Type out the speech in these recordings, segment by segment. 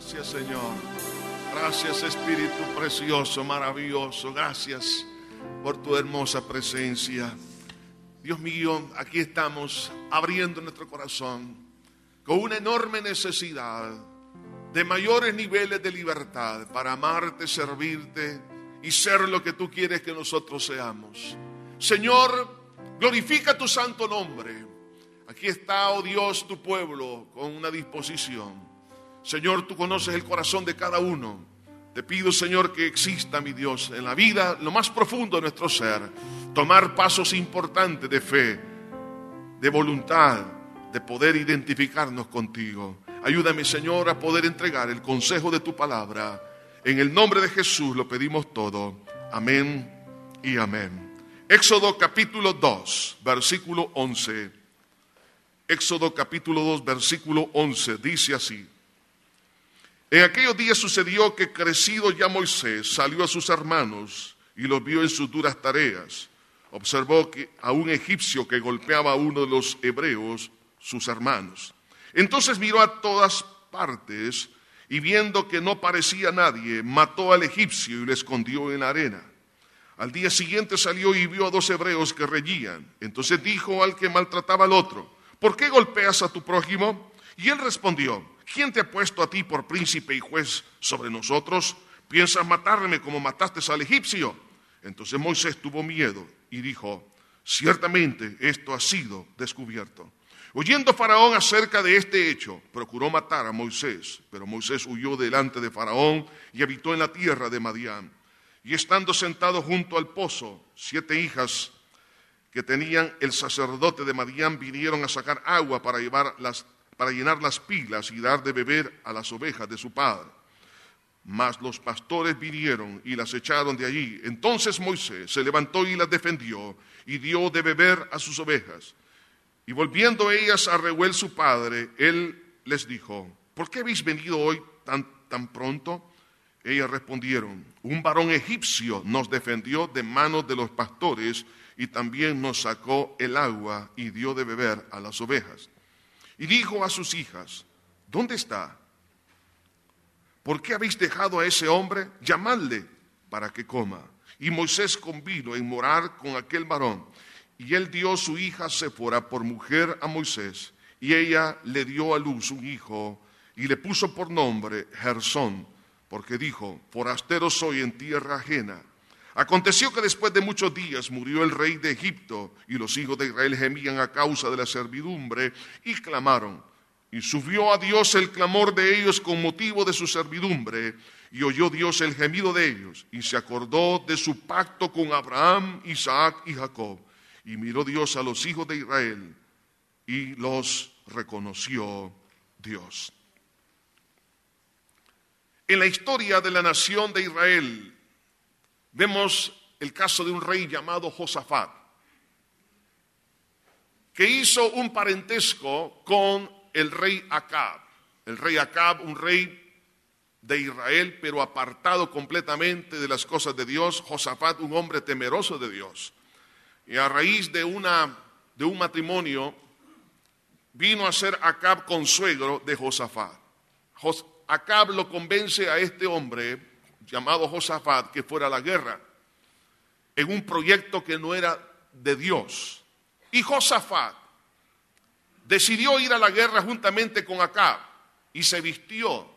Gracias, Señor. Gracias, Espíritu precioso, maravilloso. Gracias por tu hermosa presencia. Dios mío, aquí estamos abriendo nuestro corazón con una enorme necesidad de mayores niveles de libertad para amarte, servirte y ser lo que tú quieres que nosotros seamos. Señor, glorifica tu santo nombre. Aquí está, oh Dios, tu pueblo con una disposición. Señor, tú conoces el corazón de cada uno. Te pido, Señor, que exista, mi Dios, en la vida, lo más profundo de nuestro ser, tomar pasos importantes de fe, de voluntad, de poder identificarnos contigo. Ayúdame, Señor, a poder entregar el consejo de tu palabra. En el nombre de Jesús lo pedimos todo. Amén y amén. Éxodo capítulo 2, versículo 11. Éxodo capítulo 2, versículo 11, dice así. En aquellos días sucedió que crecido ya Moisés salió a sus hermanos y los vio en sus duras tareas. Observó que a un egipcio que golpeaba a uno de los hebreos, sus hermanos. Entonces miró a todas partes y viendo que no parecía nadie, mató al egipcio y lo escondió en la arena. Al día siguiente salió y vio a 2 hebreos que reñían. Entonces dijo al que maltrataba al otro: ¿por qué golpeas a tu prójimo? Y él respondió: ¿quién te ha puesto a ti por príncipe y juez sobre nosotros? ¿Piensas matarme como mataste al egipcio? Entonces Moisés tuvo miedo y dijo: ciertamente esto ha sido descubierto. Oyendo Faraón acerca de este hecho, procuró matar a Moisés, pero Moisés huyó delante de Faraón y habitó en la tierra de Madián. Y estando sentado junto al pozo, 7 hijas que tenían el sacerdote de Madián vinieron a sacar agua para llenar las pilas y dar de beber a las ovejas de su padre. Mas los pastores vinieron y las echaron de allí. Entonces Moisés se levantó y las defendió y dio de beber a sus ovejas. Y volviendo ellas a Reuel su padre, él les dijo: ¿por qué habéis venido hoy tan pronto? Ellas respondieron: un varón egipcio nos defendió de manos de los pastores y también nos sacó el agua y dio de beber a las ovejas. Y dijo a sus hijas: ¿dónde está? ¿Por qué habéis dejado a ese hombre? Llamadle para que coma. Y Moisés convino en morar con aquel varón. Y él dio su hija Séfora por mujer a Moisés. Y ella le dio a luz un hijo y le puso por nombre Gersón, porque dijo: forastero soy en tierra ajena. Aconteció que después de muchos días murió el rey de Egipto, y los hijos de Israel gemían a causa de la servidumbre, y clamaron. Y subió a Dios el clamor de ellos con motivo de su servidumbre, y oyó Dios el gemido de ellos, y se acordó de su pacto con Abraham, Isaac y Jacob. Y miró Dios a los hijos de Israel, y los reconoció Dios. En la historia de la nación de Israel, vemos el caso de un rey llamado Josafat, que hizo un parentesco con el rey Acab. El rey Acab, un rey de Israel, pero apartado completamente de las cosas de Dios. Josafat, un hombre temeroso de Dios. Y a raíz de un matrimonio, vino a ser Acab consuegro de Josafat. Acab lo convence a este hombre llamado Josafat que fuera a la guerra en un proyecto que no era de Dios. Y Josafat decidió ir a la guerra juntamente con Acab y se vistió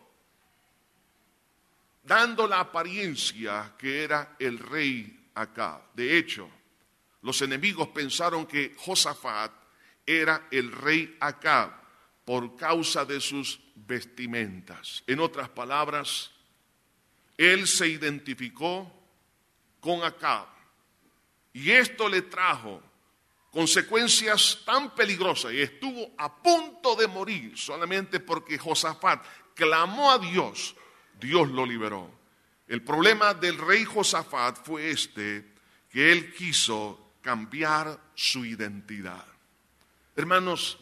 dando la apariencia que era el rey Acab. De hecho, los enemigos pensaron que Josafat era el rey Acab por causa de sus vestimentas. En otras palabras, él se identificó con Acab y esto le trajo consecuencias tan peligrosas y estuvo a punto de morir solamente porque Josafat clamó a Dios. Dios lo liberó. El problema del rey Josafat fue que él quiso cambiar su identidad. Hermanos,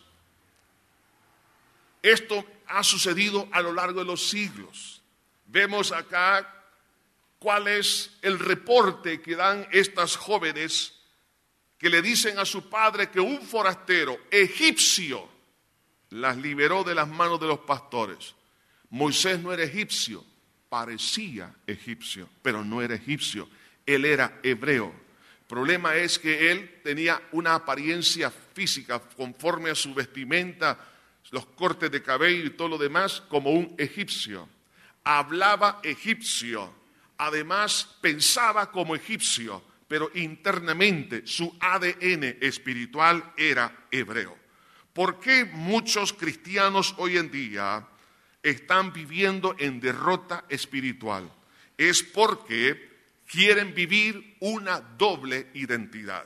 esto ha sucedido a lo largo de los siglos. Vemos acá cuál es el reporte que dan estas jóvenes que le dicen a su padre que un forastero egipcio las liberó de las manos de los pastores. Moisés no era egipcio, parecía egipcio, pero no era egipcio. Él era hebreo. El problema es que él tenía una apariencia física conforme a su vestimenta, los cortes de cabello y todo lo demás, como un egipcio. Hablaba egipcio, además pensaba como egipcio, pero internamente su ADN espiritual era hebreo. ¿Por qué muchos cristianos hoy en día están viviendo en derrota espiritual? Es porque quieren vivir una doble identidad.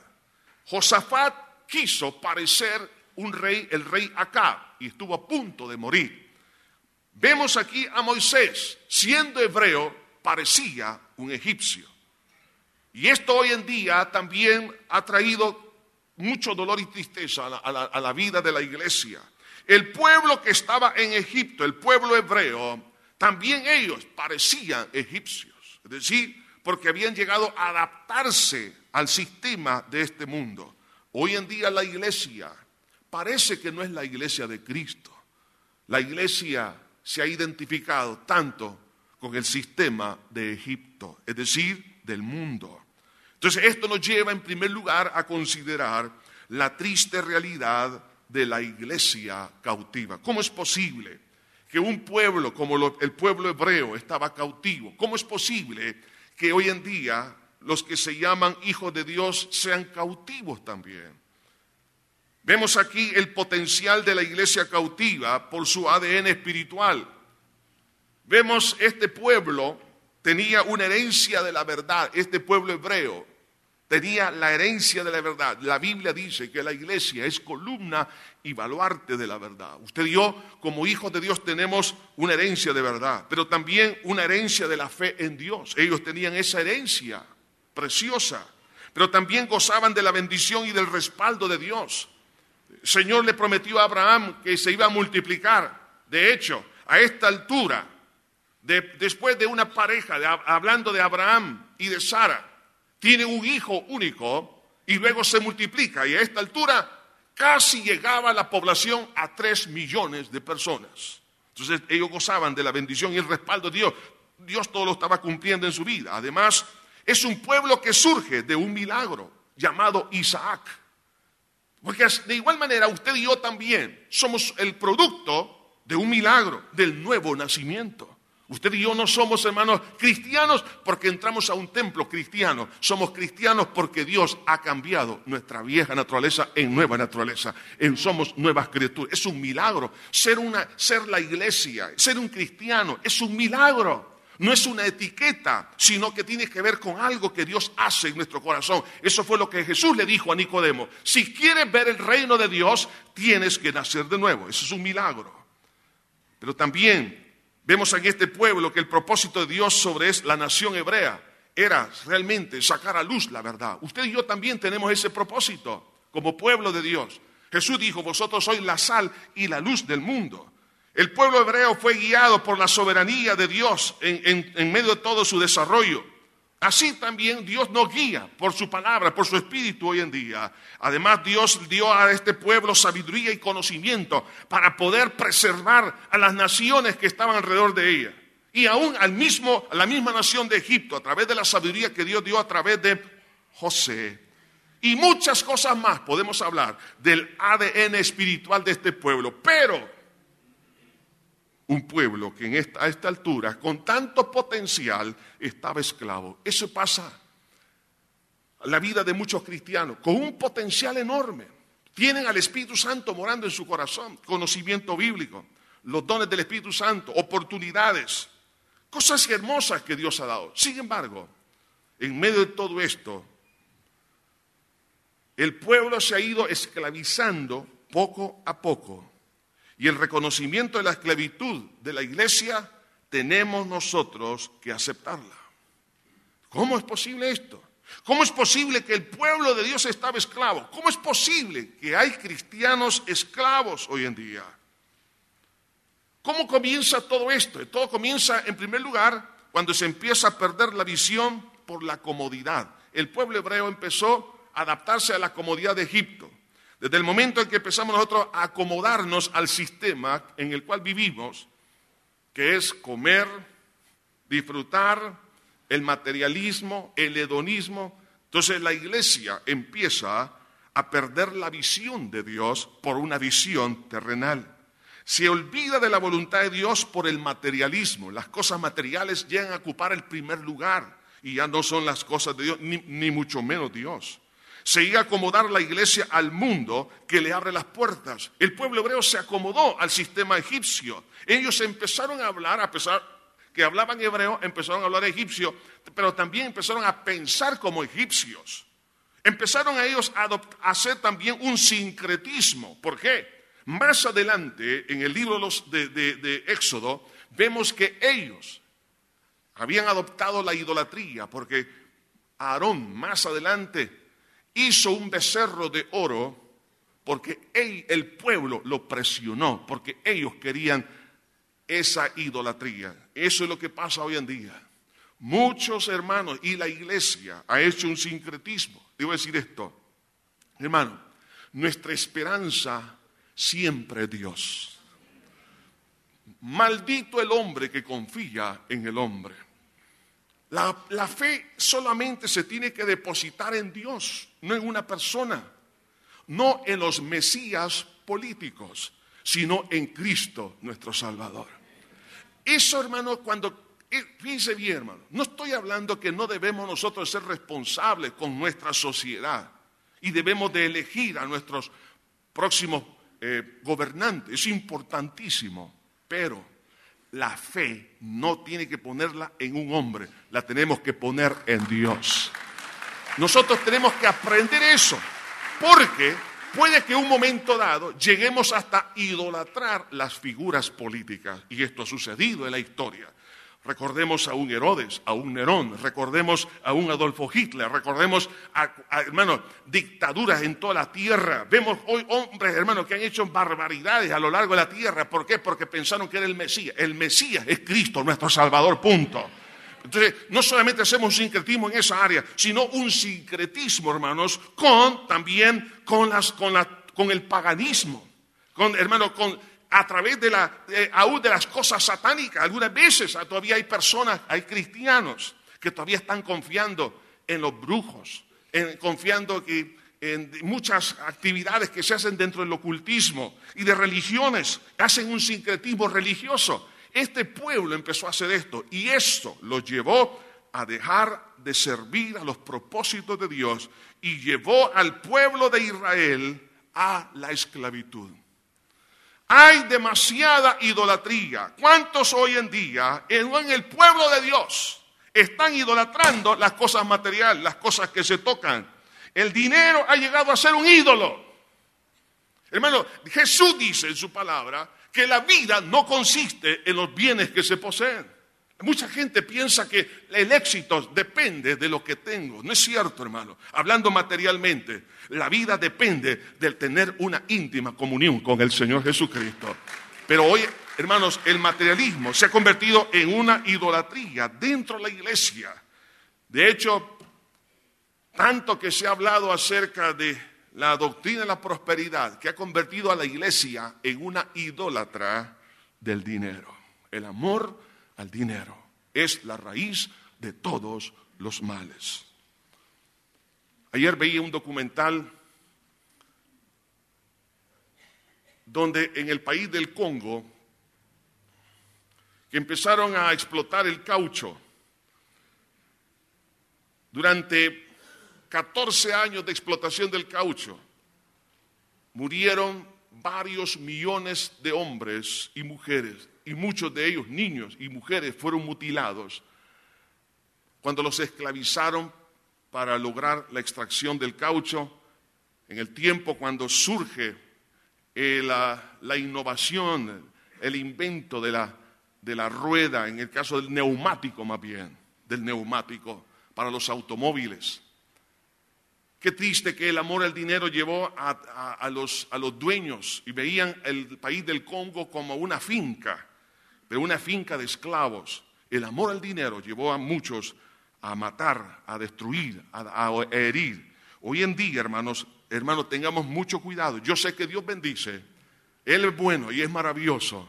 Josafat quiso parecer un rey, el rey Acab, y estuvo a punto de morir. Vemos aquí a Moisés, siendo hebreo, parecía un egipcio. Y esto hoy en día también ha traído mucho dolor y tristeza a la vida de la iglesia. El pueblo que estaba en Egipto, el pueblo hebreo, también ellos parecían egipcios. Es decir, porque habían llegado a adaptarse al sistema de este mundo. Hoy en día la iglesia parece que no es la iglesia de Cristo. La iglesia se ha identificado tanto con el sistema de Egipto, es decir, del mundo. Entonces esto nos lleva en primer lugar a considerar la triste realidad de la iglesia cautiva. ¿Cómo es posible que un pueblo como el pueblo hebreo estaba cautivo? ¿Cómo es posible que hoy en día los que se llaman hijos de Dios sean cautivos también? Vemos aquí el potencial de la iglesia cautiva por su ADN espiritual. Vemos este pueblo tenía una herencia de la verdad, este pueblo hebreo tenía la herencia de la verdad. La Biblia dice que la iglesia es columna y baluarte de la verdad. Usted y yo, como hijos de Dios, tenemos una herencia de verdad, pero también una herencia de la fe en Dios. Ellos tenían esa herencia preciosa, pero también gozaban de la bendición y del respaldo de Dios. El Señor le prometió a Abraham que se iba a multiplicar. De hecho, a esta altura, después de una pareja, hablando de Abraham y de Sara, tiene un hijo único y luego se multiplica. Y a esta altura casi llegaba la población a 3 millones de personas. Entonces ellos gozaban de la bendición y el respaldo de Dios. Dios todo lo estaba cumpliendo en su vida. Además, es un pueblo que surge de un milagro llamado Isaac. Porque de igual manera usted y yo también somos el producto de un milagro, del nuevo nacimiento. Usted y yo no somos, hermanos, cristianos porque entramos a un templo cristiano. Somos cristianos porque Dios ha cambiado nuestra vieja naturaleza en nueva naturaleza. Somos nuevas criaturas. Es un milagro. Ser la iglesia, ser un cristiano, es un milagro. No es una etiqueta, sino que tiene que ver con algo que Dios hace en nuestro corazón. Eso fue lo que Jesús le dijo a Nicodemo. Si quieres ver el reino de Dios, tienes que nacer de nuevo. Eso es un milagro. Pero también vemos en este pueblo que el propósito de Dios sobre la nación hebrea era realmente sacar a luz la verdad. Usted y yo también tenemos ese propósito como pueblo de Dios. Jesús dijo, vosotros sois la sal y la luz del mundo. El pueblo hebreo fue guiado por la soberanía de Dios en medio de todo su desarrollo. Así también Dios nos guía por su palabra, por su espíritu hoy en día. Además, Dios dio a este pueblo sabiduría y conocimiento para poder preservar a las naciones que estaban alrededor de ella. Y aún a la misma nación de Egipto, a través de la sabiduría que Dios dio a través de José. Y muchas cosas más podemos hablar del ADN espiritual de este pueblo. Pero un pueblo que a esta altura, con tanto potencial, estaba esclavo. Eso pasa en la vida de muchos cristianos, con un potencial enorme. Tienen al Espíritu Santo morando en su corazón, conocimiento bíblico, los dones del Espíritu Santo, oportunidades, cosas hermosas que Dios ha dado. Sin embargo, en medio de todo esto, el pueblo se ha ido esclavizando poco a poco. Y el reconocimiento de la esclavitud de la iglesia tenemos nosotros que aceptarla. ¿Cómo es posible esto? ¿Cómo es posible que el pueblo de Dios estaba esclavo? ¿Cómo es posible que hay cristianos esclavos hoy en día? ¿Cómo comienza todo esto? Todo comienza en primer lugar cuando se empieza a perder la visión por la comodidad. El pueblo hebreo empezó a adaptarse a la comodidad de Egipto. Desde el momento en que empezamos nosotros a acomodarnos al sistema en el cual vivimos, que es comer, disfrutar, el materialismo, el hedonismo. Entonces la iglesia empieza a perder la visión de Dios por una visión terrenal. Se olvida de la voluntad de Dios por el materialismo. Las cosas materiales llegan a ocupar el primer lugar y ya no son las cosas de Dios, ni mucho menos Dios. Se iba a acomodar la iglesia al mundo que le abre las puertas. El pueblo hebreo se acomodó al sistema egipcio. Ellos empezaron a hablar, a pesar que hablaban hebreo, empezaron a hablar egipcio, pero también empezaron a pensar como egipcios. Empezaron a ellos a hacer también un sincretismo. ¿Por qué? Más adelante, en el libro de Éxodo, vemos que ellos habían adoptado la idolatría, porque Aarón más adelante hizo un becerro de oro, porque el pueblo lo presionó, porque ellos querían esa idolatría. Eso es lo que pasa hoy en día. Muchos hermanos y la iglesia ha hecho un sincretismo. Debo decir esto, hermano, nuestra esperanza siempre es Dios. Maldito el hombre que confía en el hombre. La fe solamente se tiene que depositar en Dios, no en una persona, no en los mesías políticos, sino en Cristo nuestro Salvador. Eso, hermano, fíjense bien, hermano, no estoy hablando que no debemos nosotros ser responsables con nuestra sociedad y debemos de elegir a nuestros próximos gobernantes, es importantísimo, pero la fe no tiene que ponerla en un hombre, la tenemos que poner en Dios. Nosotros tenemos que aprender eso, porque puede que en un momento dado lleguemos hasta idolatrar las figuras políticas, y esto ha sucedido en la historia. Recordemos a un Herodes, a un Nerón, recordemos a un Adolfo Hitler, recordemos hermanos, dictaduras en toda la tierra. Vemos hoy hombres, hermanos, que han hecho barbaridades a lo largo de la tierra. ¿Por qué? Porque pensaron que era el Mesías. El Mesías es Cristo, nuestro Salvador, punto. Entonces, no solamente hacemos un sincretismo en esa área, sino un sincretismo, hermanos, con el paganismo, a través aún de las cosas satánicas. Algunas veces todavía hay personas, hay cristianos que todavía están confiando en los brujos, confiando en muchas actividades que se hacen dentro del ocultismo y de religiones, hacen un sincretismo religioso. Este pueblo empezó a hacer esto y esto los llevó a dejar de servir a los propósitos de Dios y llevó al pueblo de Israel a la esclavitud. Hay demasiada idolatría. ¿Cuántos hoy en día en el pueblo de Dios están idolatrando las cosas materiales, las cosas que se tocan? El dinero ha llegado a ser un ídolo. Hermano, Jesús dice en su palabra que la vida no consiste en los bienes que se poseen. Mucha gente piensa que el éxito depende de lo que tengo. No es cierto, hermano. Hablando materialmente, la vida depende de tener una íntima comunión con el Señor Jesucristo. Pero hoy, hermanos, el materialismo se ha convertido en una idolatría dentro de la iglesia. De hecho, tanto que se ha hablado acerca de la doctrina de la prosperidad, que ha convertido a la iglesia en una idólatra del dinero. El amor al dinero es la raíz de todos los males. Ayer veía un documental donde en el país del Congo que empezaron a explotar el caucho. Durante 14 años de explotación del caucho murieron varios millones de hombres y mujeres, y muchos de ellos, niños y mujeres, fueron mutilados cuando los esclavizaron para lograr la extracción del caucho. En el tiempo cuando surge la innovación, el invento de la rueda, en el caso del neumático más bien, del neumático para los automóviles. Qué triste que el amor al dinero llevó a los dueños y veían el país del Congo como una finca, pero una finca de esclavos. El amor al dinero llevó a muchos a matar, a destruir, a herir. Hoy en día, hermanos, tengamos mucho cuidado. Yo sé que Dios bendice, Él es bueno y es maravilloso,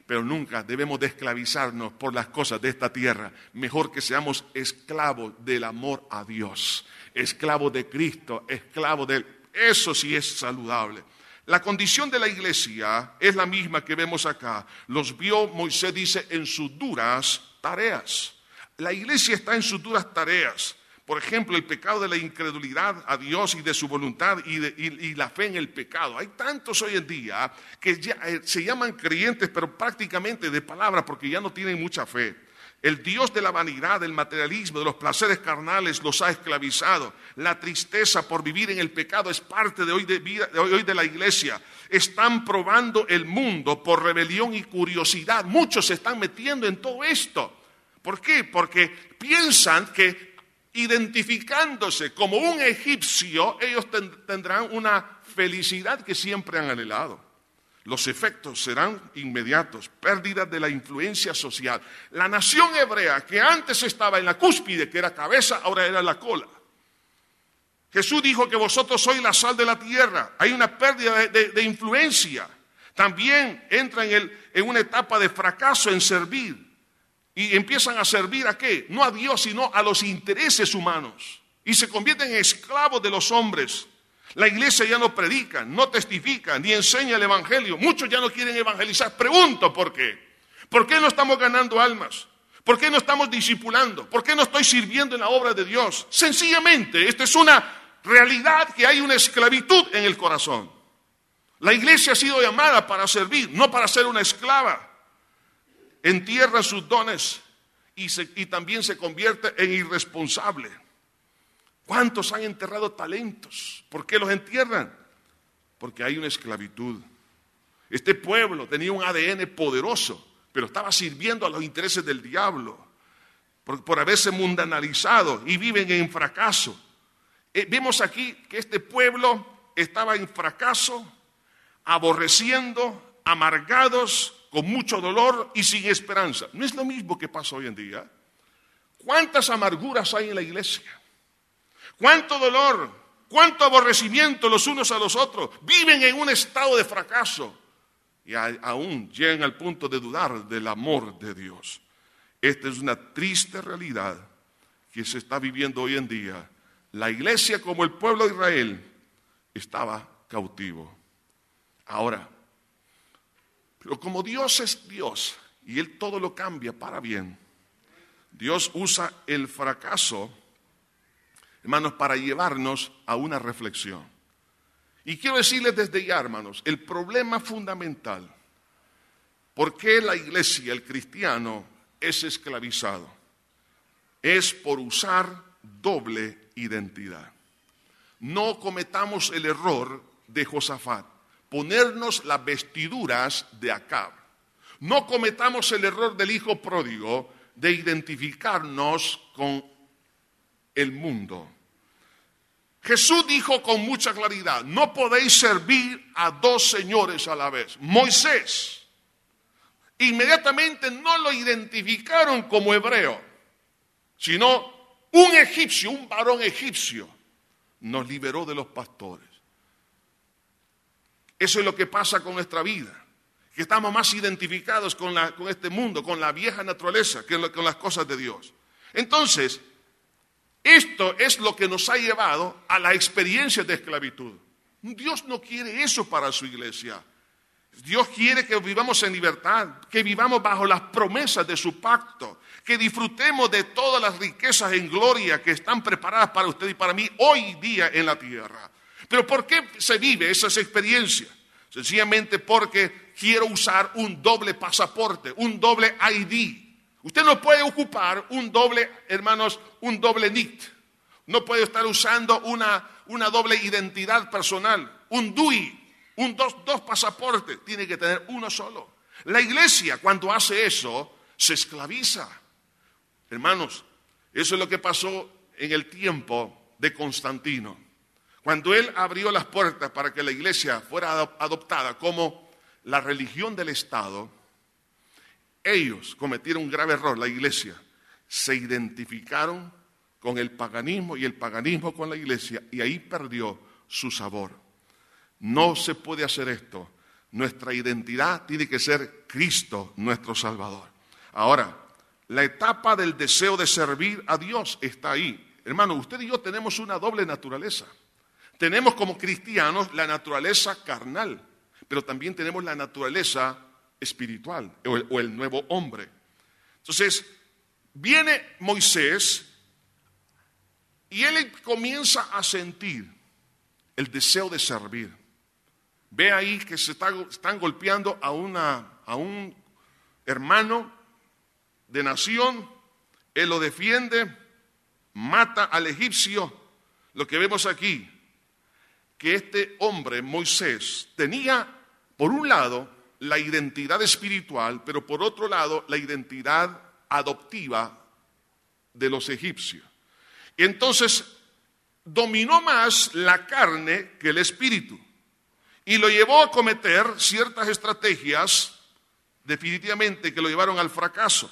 pero nunca debemos de esclavizarnos por las cosas de esta tierra. Mejor que seamos esclavos del amor a Dios, esclavos de Cristo, esclavos de Él. Eso sí es saludable. La condición de la iglesia es la misma que vemos acá. Los vio, Moisés dice, en sus duras tareas. La iglesia está en sus duras tareas. Por ejemplo, el pecado de la incredulidad a Dios y de su voluntad y la fe en el pecado. Hay tantos hoy en día que ya, se llaman creyentes, pero prácticamente de palabra, porque ya no tienen mucha fe. El Dios de la vanidad, del materialismo, de los placeres carnales los ha esclavizado. La tristeza por vivir en el pecado es parte de hoy de la iglesia. Están probando el mundo por rebelión y curiosidad. Muchos se están metiendo en todo esto. ¿Por qué? Porque piensan que identificándose como un egipcio, ellos tendrán una felicidad que siempre han anhelado. Los efectos serán inmediatos, pérdida de la influencia social. La nación hebrea, que antes estaba en la cúspide, que era cabeza, ahora era la cola. Jesús dijo que vosotros sois la sal de la tierra. Hay una pérdida de influencia. También entran en una etapa de fracaso en servir. Y empiezan a servir ¿a qué? No a Dios, sino a los intereses humanos. Y se convierten en esclavos de los hombres. La iglesia ya no predica, no testifica, ni enseña el evangelio. Muchos ya no quieren evangelizar. Pregunto por qué. ¿Por qué no estamos ganando almas? ¿Por qué no estamos discipulando? ¿Por qué no estoy sirviendo en la obra de Dios? Sencillamente, esta es una realidad que hay una esclavitud en el corazón. La iglesia ha sido llamada para servir, no para ser una esclava. Entierra sus dones y también se convierte en irresponsable. ¿Cuántos han enterrado talentos? ¿Por qué los entierran? Porque hay una esclavitud. Este pueblo tenía un ADN poderoso, pero estaba sirviendo a los intereses del diablo por haberse mundanalizado y viven en fracaso. Vemos aquí que este pueblo estaba en fracaso, aborreciendo, amargados, con mucho dolor y sin esperanza. ¿No es lo mismo que pasa hoy en día? ¿Cuántas amarguras hay en la iglesia? ¿Cuánto dolor? ¿Cuánto aborrecimiento los unos a los otros? Viven en un estado de fracaso y aún llegan al punto de dudar del amor de Dios. Esta es una triste realidad que se está viviendo hoy en día. La iglesia, como el pueblo de Israel, estaba cautivo. Ahora, pero como Dios es Dios y Él todo lo cambia para bien, Dios usa el fracaso, hermanos, para llevarnos a una reflexión. Y quiero decirles desde ya, hermanos, el problema fundamental, ¿por qué la iglesia, el cristiano, es esclavizado? Es por usar doble identidad. No cometamos el error de Josafat, ponernos las vestiduras de Acab. No cometamos el error del hijo pródigo de identificarnos con el mundo. Jesús dijo con mucha claridad, no podéis servir a dos señores a la vez. Moisés, inmediatamente no lo identificaron como hebreo, sino un egipcio, un varón egipcio, nos liberó de los pastores. Eso es lo que pasa con nuestra vida, que estamos más identificados con este mundo, con la vieja naturaleza, que con las cosas de Dios. Entonces, esto es lo que nos ha llevado a la experiencia de esclavitud. Dios no quiere eso para su iglesia. Dios quiere que vivamos en libertad, que vivamos bajo las promesas de su pacto, que disfrutemos de todas las riquezas en gloria que están preparadas para usted y para mí hoy día en la tierra. Pero ¿por qué se vive esas experiencias? Sencillamente porque quiero usar un doble pasaporte, un doble ID. Usted no puede ocupar un doble, hermanos, un doble NIT. No puede estar usando una doble identidad personal, un DUI, dos pasaportes. Tiene que tener uno solo. La iglesia, cuando hace eso, se esclaviza. Hermanos, eso es lo que pasó en el tiempo de Constantino. Cuando él abrió las puertas para que la iglesia fuera adoptada como la religión del Estado, ellos cometieron un grave error, la iglesia. Se identificaron con el paganismo y el paganismo con la iglesia y ahí perdió su sabor. No se puede hacer esto. nuestra identidad tiene que ser Cristo, nuestro Salvador. Ahora, la etapa del deseo de servir a Dios está ahí. Hermano, usted y yo tenemos una doble naturaleza. Tenemos como cristianos la naturaleza carnal, pero también tenemos la naturaleza espiritual o el nuevo hombre. Entonces, viene Moisés y él comienza a sentir el deseo de servir. Ve ahí que están golpeando a un hermano de nación, él lo defiende, mata al egipcio. Lo que vemos aquí, que este hombre, Moisés, tenía por un lado la identidad espiritual, pero por otro lado la identidad adoptiva de los egipcios. Y entonces dominó más la carne que el espíritu y lo llevó a cometer ciertas estrategias definitivamente que lo llevaron al fracaso.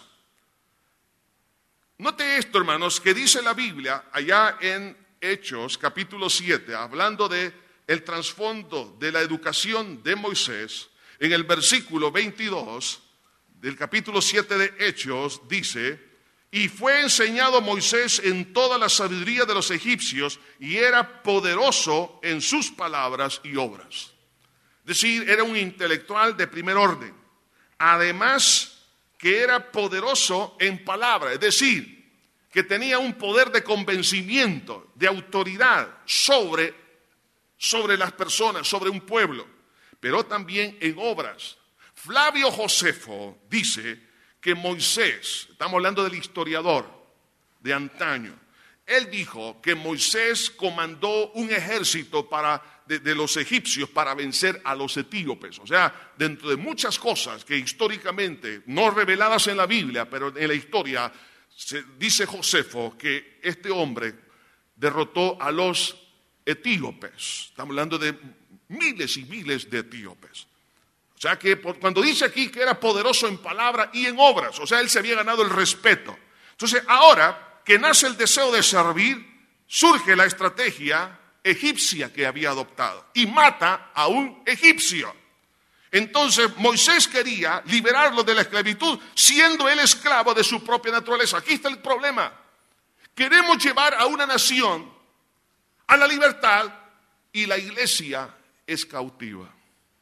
Note esto, hermanos, que dice la Biblia allá en Hechos capítulo 7, hablando de el trasfondo de la educación de Moisés. En el versículo 22 del capítulo 7 de Hechos dice: y fue enseñado Moisés en toda la sabiduría de los egipcios y era poderoso en sus palabras y obras. Es decir, era un intelectual de primer orden. Además que era poderoso en palabra, es decir, que tenía un poder de convencimiento, de autoridad sobre las personas, sobre un pueblo, pero también en obras. Flavio Josefo dice que Moisés, estamos hablando del historiador de antaño, él dijo que Moisés comandó un ejército de los egipcios para vencer a los etíopes. O sea, dentro de muchas cosas que históricamente, no reveladas en la Biblia, pero en la historia, dice Josefo que este hombre derrotó a los etíopes. Estamos hablando de miles y miles de etíopes. O sea que cuando dice aquí que era poderoso en palabra y en obras, o sea, él se había ganado el respeto. Entonces, ahora que nace el deseo de servir, surge la estrategia egipcia que había adoptado y mata a un egipcio. Entonces, Moisés quería liberarlo de la esclavitud, siendo él esclavo de su propia naturaleza. Aquí está el problema. Queremos llevar a una nación a la libertad y la iglesia es cautiva.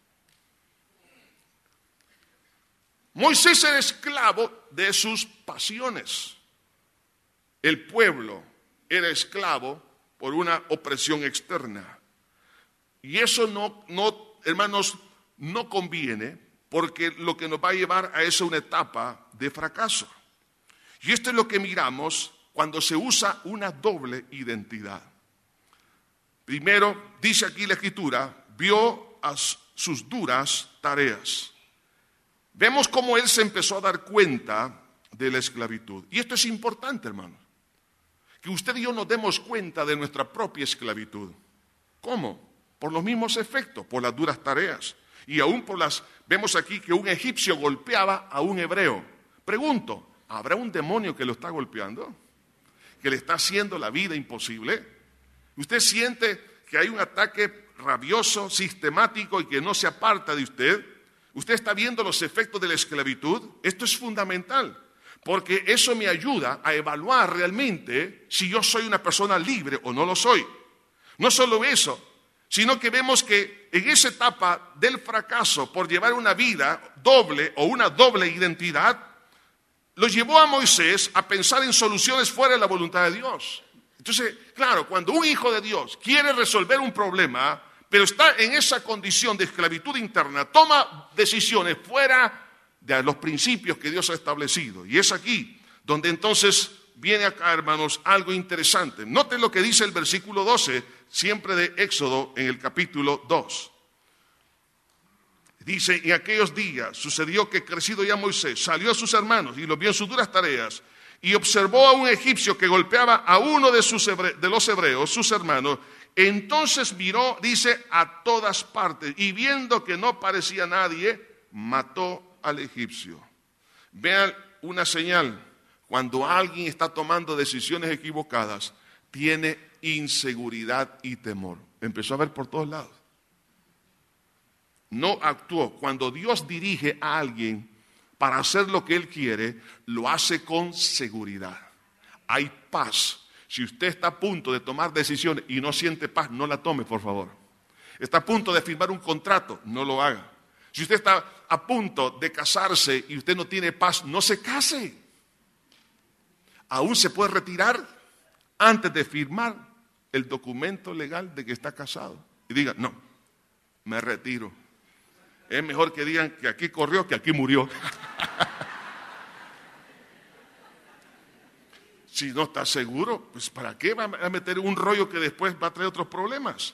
Moisés era esclavo de sus pasiones. El pueblo era esclavo por una opresión externa. Y eso hermanos, no conviene, porque lo que nos va a llevar a eso es una etapa de fracaso. Y esto es lo que miramos cuando se usa una doble identidad. Primero, dice aquí la Escritura, vio a sus duras tareas. Vemos cómo él se empezó a dar cuenta de la esclavitud. Y esto es importante, hermano, que usted y yo nos demos cuenta de nuestra propia esclavitud. ¿Cómo? Por los mismos efectos, por las duras tareas. Y aún vemos aquí que un egipcio golpeaba a un hebreo. Pregunto, ¿habrá un demonio que lo está golpeando? ¿Que le está haciendo la vida imposible? ¿Usted siente que hay un ataque rabioso, sistemático y que no se aparta de usted? ¿Usted está viendo los efectos de la esclavitud? Esto es fundamental, porque eso me ayuda a evaluar realmente si yo soy una persona libre o no lo soy. No solo eso, sino que vemos que en esa etapa del fracaso por llevar una vida doble o una doble identidad, lo llevó a Moisés a pensar en soluciones fuera de la voluntad de Dios. Entonces, claro, cuando un hijo de Dios quiere resolver un problema, pero está en esa condición de esclavitud interna, toma decisiones fuera de los principios que Dios ha establecido. Y es aquí donde entonces viene acá, hermanos, algo interesante. Noten lo que dice el versículo 12, siempre de Éxodo, en el capítulo 2. Dice, en aquellos días sucedió que crecido ya Moisés, salió a sus hermanos y los vio en sus duras tareas, y observó a un egipcio que golpeaba a uno de los hebreos, sus hermanos. Entonces miró, dice, a todas partes, y viendo que no parecía nadie, mató al egipcio. Vean una señal. Cuando alguien está tomando decisiones equivocadas, tiene inseguridad y temor. Empezó a ver por todos lados. no actuó. Cuando Dios dirige a alguien para hacer lo que Él quiere, lo hace con seguridad. Hay paz. Si usted está a punto de tomar decisiones y no siente paz, no la tome, por favor. Está a punto de firmar un contrato, no lo haga. Si usted está a punto de casarse y usted no tiene paz, no se case. Aún se puede retirar antes de firmar el documento legal de que está casado. Y diga, no, me retiro. Es mejor que digan que aquí corrió que aquí murió. Si no está seguro, pues ¿para qué va a meter un rollo que después va a traer otros problemas?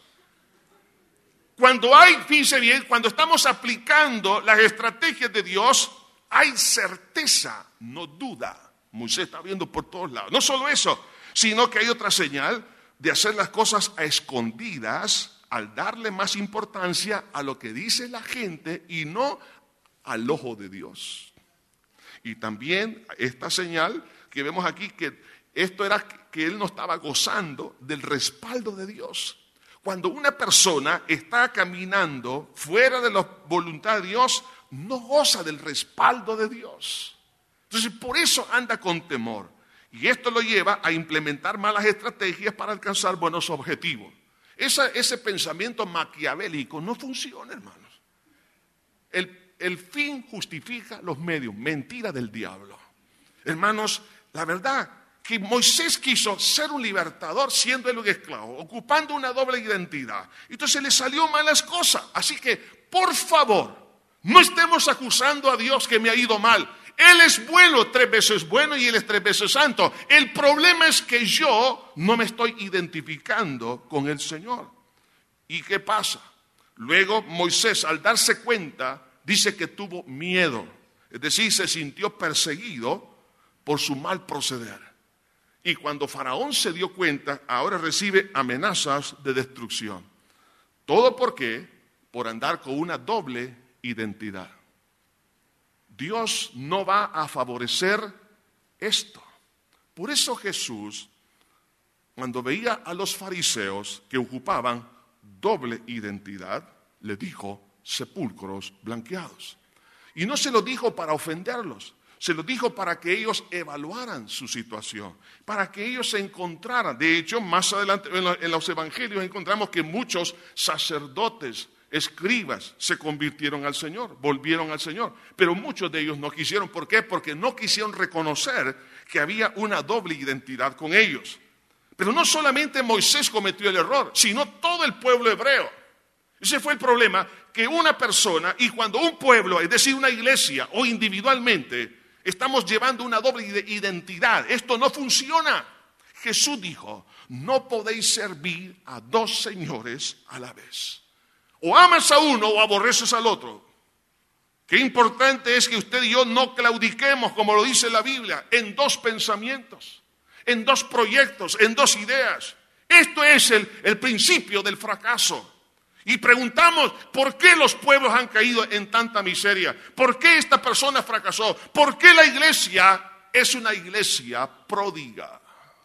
Fíjense bien, cuando estamos aplicando las estrategias de Dios, hay certeza, no duda. Moisés está viendo por todos lados. No solo eso, sino que hay otra señal de hacer las cosas a escondidas, al darle más importancia a lo que dice la gente y no al ojo de Dios. Y también esta señal que vemos aquí, que esto era que él no estaba gozando del respaldo de Dios. Cuando una persona está caminando fuera de la voluntad de Dios, no goza del respaldo de Dios. Entonces, por eso anda con temor. Y esto lo lleva a implementar malas estrategias para alcanzar buenos objetivos. Ese pensamiento maquiavélico no funciona, hermanos. El fin justifica los medios. Mentira del diablo. Hermanos, la verdad que Moisés quiso ser un libertador siendo él un esclavo, ocupando una doble identidad. Entonces le salió malas cosas. Así que, por favor, no estemos acusando a Dios que me ha ido mal. Él es bueno, 3 veces bueno, y Él es 3 veces santo. El problema es que yo no me estoy identificando con el Señor. ¿Y qué pasa? Luego Moisés, al darse cuenta, dice que tuvo miedo. Es decir, se sintió perseguido por su mal proceder. Y cuando Faraón se dio cuenta, ahora recibe amenazas de destrucción. ¿Todo por qué? Por andar con una doble identidad. Dios no va a favorecer esto. Por eso Jesús, cuando veía a los fariseos que ocupaban doble identidad, le dijo sepulcros blanqueados. Y no se lo dijo para ofenderlos, se lo dijo para que ellos evaluaran su situación, para que ellos se encontraran. De hecho, más adelante en los evangelios encontramos que muchos sacerdotes, escribas se convirtieron al Señor, volvieron al Señor, pero muchos de ellos no quisieron. ¿Por qué? Porque no quisieron reconocer que había una doble identidad con ellos. Pero no solamente Moisés cometió el error, sino todo el pueblo hebreo. Ese fue el problema, que una persona, y cuando un pueblo, es decir, una iglesia o individualmente, estamos llevando una doble identidad, esto no funciona. Jesús dijo, no podéis servir a 2 señores a la vez. O amas a uno o aborreces al otro. Qué importante es que usted y yo no claudiquemos, como lo dice la Biblia, en 2 pensamientos, en 2 proyectos, en 2 ideas. Esto es el principio del fracaso. Y preguntamos, ¿por qué los pueblos han caído en tanta miseria? ¿Por qué esta persona fracasó? ¿Por qué la iglesia es una iglesia pródiga?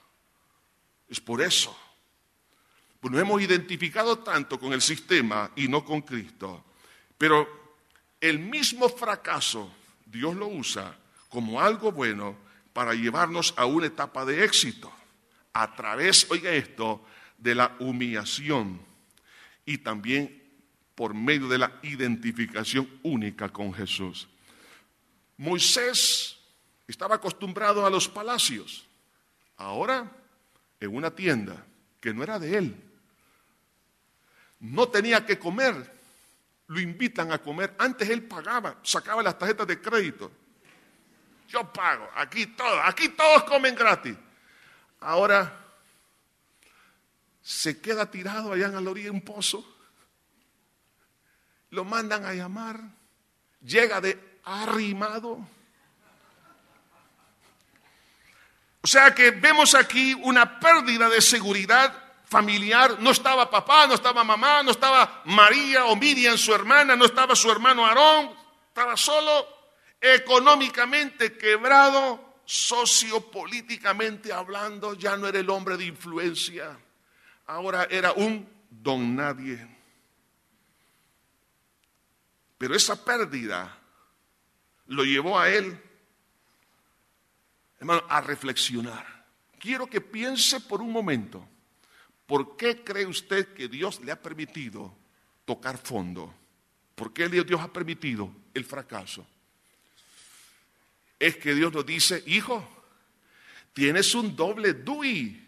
Es por eso. Pues nos hemos identificado tanto con el sistema y no con Cristo. Pero el mismo fracaso Dios lo usa como algo bueno para llevarnos a una etapa de éxito. A través, oiga esto, de la humillación y también por medio de la identificación única con Jesús. Moisés estaba acostumbrado a los palacios. Ahora, en una tienda que no era de él. No tenía que comer, lo invitan a comer. Antes él pagaba, sacaba las tarjetas de crédito. Yo pago, aquí todos comen gratis. Ahora se queda tirado allá en la orilla de un pozo. Lo mandan a llamar, llega de arrimado. O sea que vemos aquí una pérdida de seguridad familiar. No estaba papá, no estaba mamá, no estaba María o Miriam, su hermana, no estaba su hermano Aarón, estaba solo, económicamente quebrado, sociopolíticamente hablando, ya no era el hombre de influencia, ahora era un don nadie. Pero esa pérdida lo llevó a él, hermano, a reflexionar. Quiero que piense por un momento, ¿por qué cree usted que Dios le ha permitido tocar fondo? ¿Por qué Dios ha permitido el fracaso? Es que Dios nos dice, hijo, tienes un doble DUI,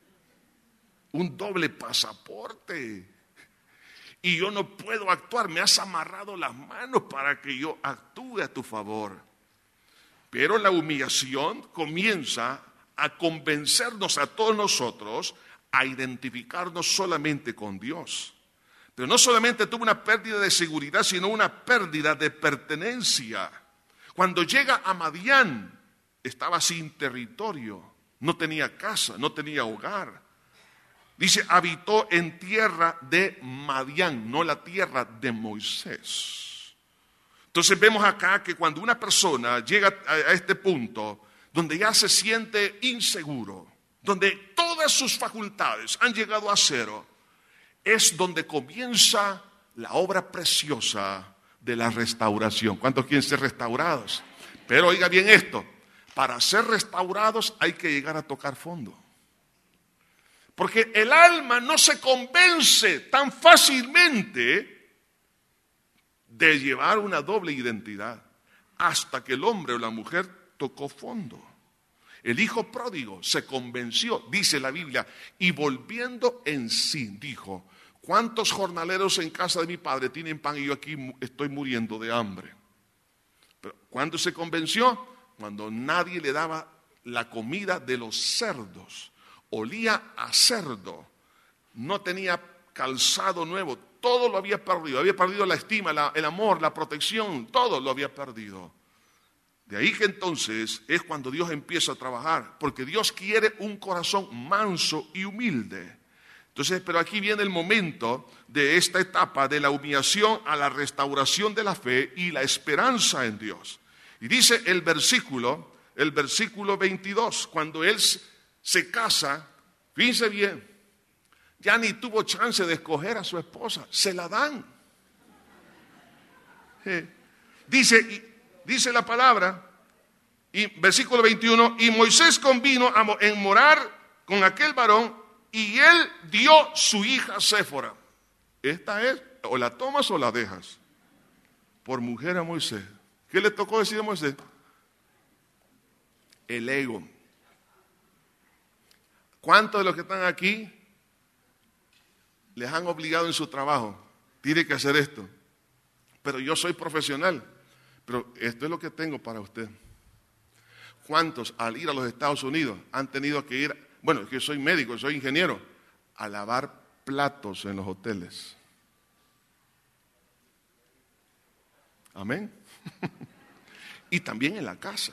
un doble pasaporte. Y yo no puedo actuar, me has amarrado las manos para que yo actúe a tu favor. Pero la humillación comienza a convencernos a todos nosotros a identificarnos solamente con Dios. Pero no solamente tuvo una pérdida de seguridad, sino una pérdida de pertenencia. Cuando llega a Madián, estaba sin territorio, no tenía casa, no tenía hogar. Dice, habitó en tierra de Madián, no la tierra de Moisés. Entonces vemos acá que cuando una persona llega a este punto, donde ya se siente inseguro, donde todas sus facultades han llegado a cero, es donde comienza la obra preciosa de la restauración. ¿Cuántos quieren ser restaurados? Pero oiga bien esto, para ser restaurados hay que llegar a tocar fondo. Porque el alma no se convence tan fácilmente de llevar una doble identidad hasta que el hombre o la mujer tocó fondo. El hijo pródigo se convenció, dice la Biblia, y volviendo en sí, dijo, ¿cuántos jornaleros en casa de mi padre tienen pan y yo aquí estoy muriendo de hambre? Pero ¿cuándo se convenció? Cuando nadie le daba la comida de los cerdos. Olía a cerdo, no tenía calzado nuevo, todo lo había perdido la estima, el amor, la protección, todo lo había perdido. De ahí que entonces es cuando Dios empieza a trabajar, porque Dios quiere un corazón manso y humilde. Entonces, pero aquí viene el momento de esta etapa de la humillación a la restauración de la fe y la esperanza en Dios. Y dice el versículo 22, cuando él se casa, fíjense bien, ya ni tuvo chance de escoger a su esposa, se la dan. Dice la palabra, y versículo 21, y Moisés convino en morar con aquel varón, y él dio su hija Séfora. Esta es, o la tomas o la dejas, por mujer a Moisés. ¿Qué le tocó decir a Moisés? El ego. ¿Cuántos de los que están aquí les han obligado en su trabajo? Tiene que hacer esto. Pero yo soy profesional. Pero esto es lo que tengo para usted. ¿Cuántos al ir a los Estados Unidos han tenido que ir, bueno, es que soy médico, soy ingeniero, a lavar platos en los hoteles? Amén. Y también en la casa.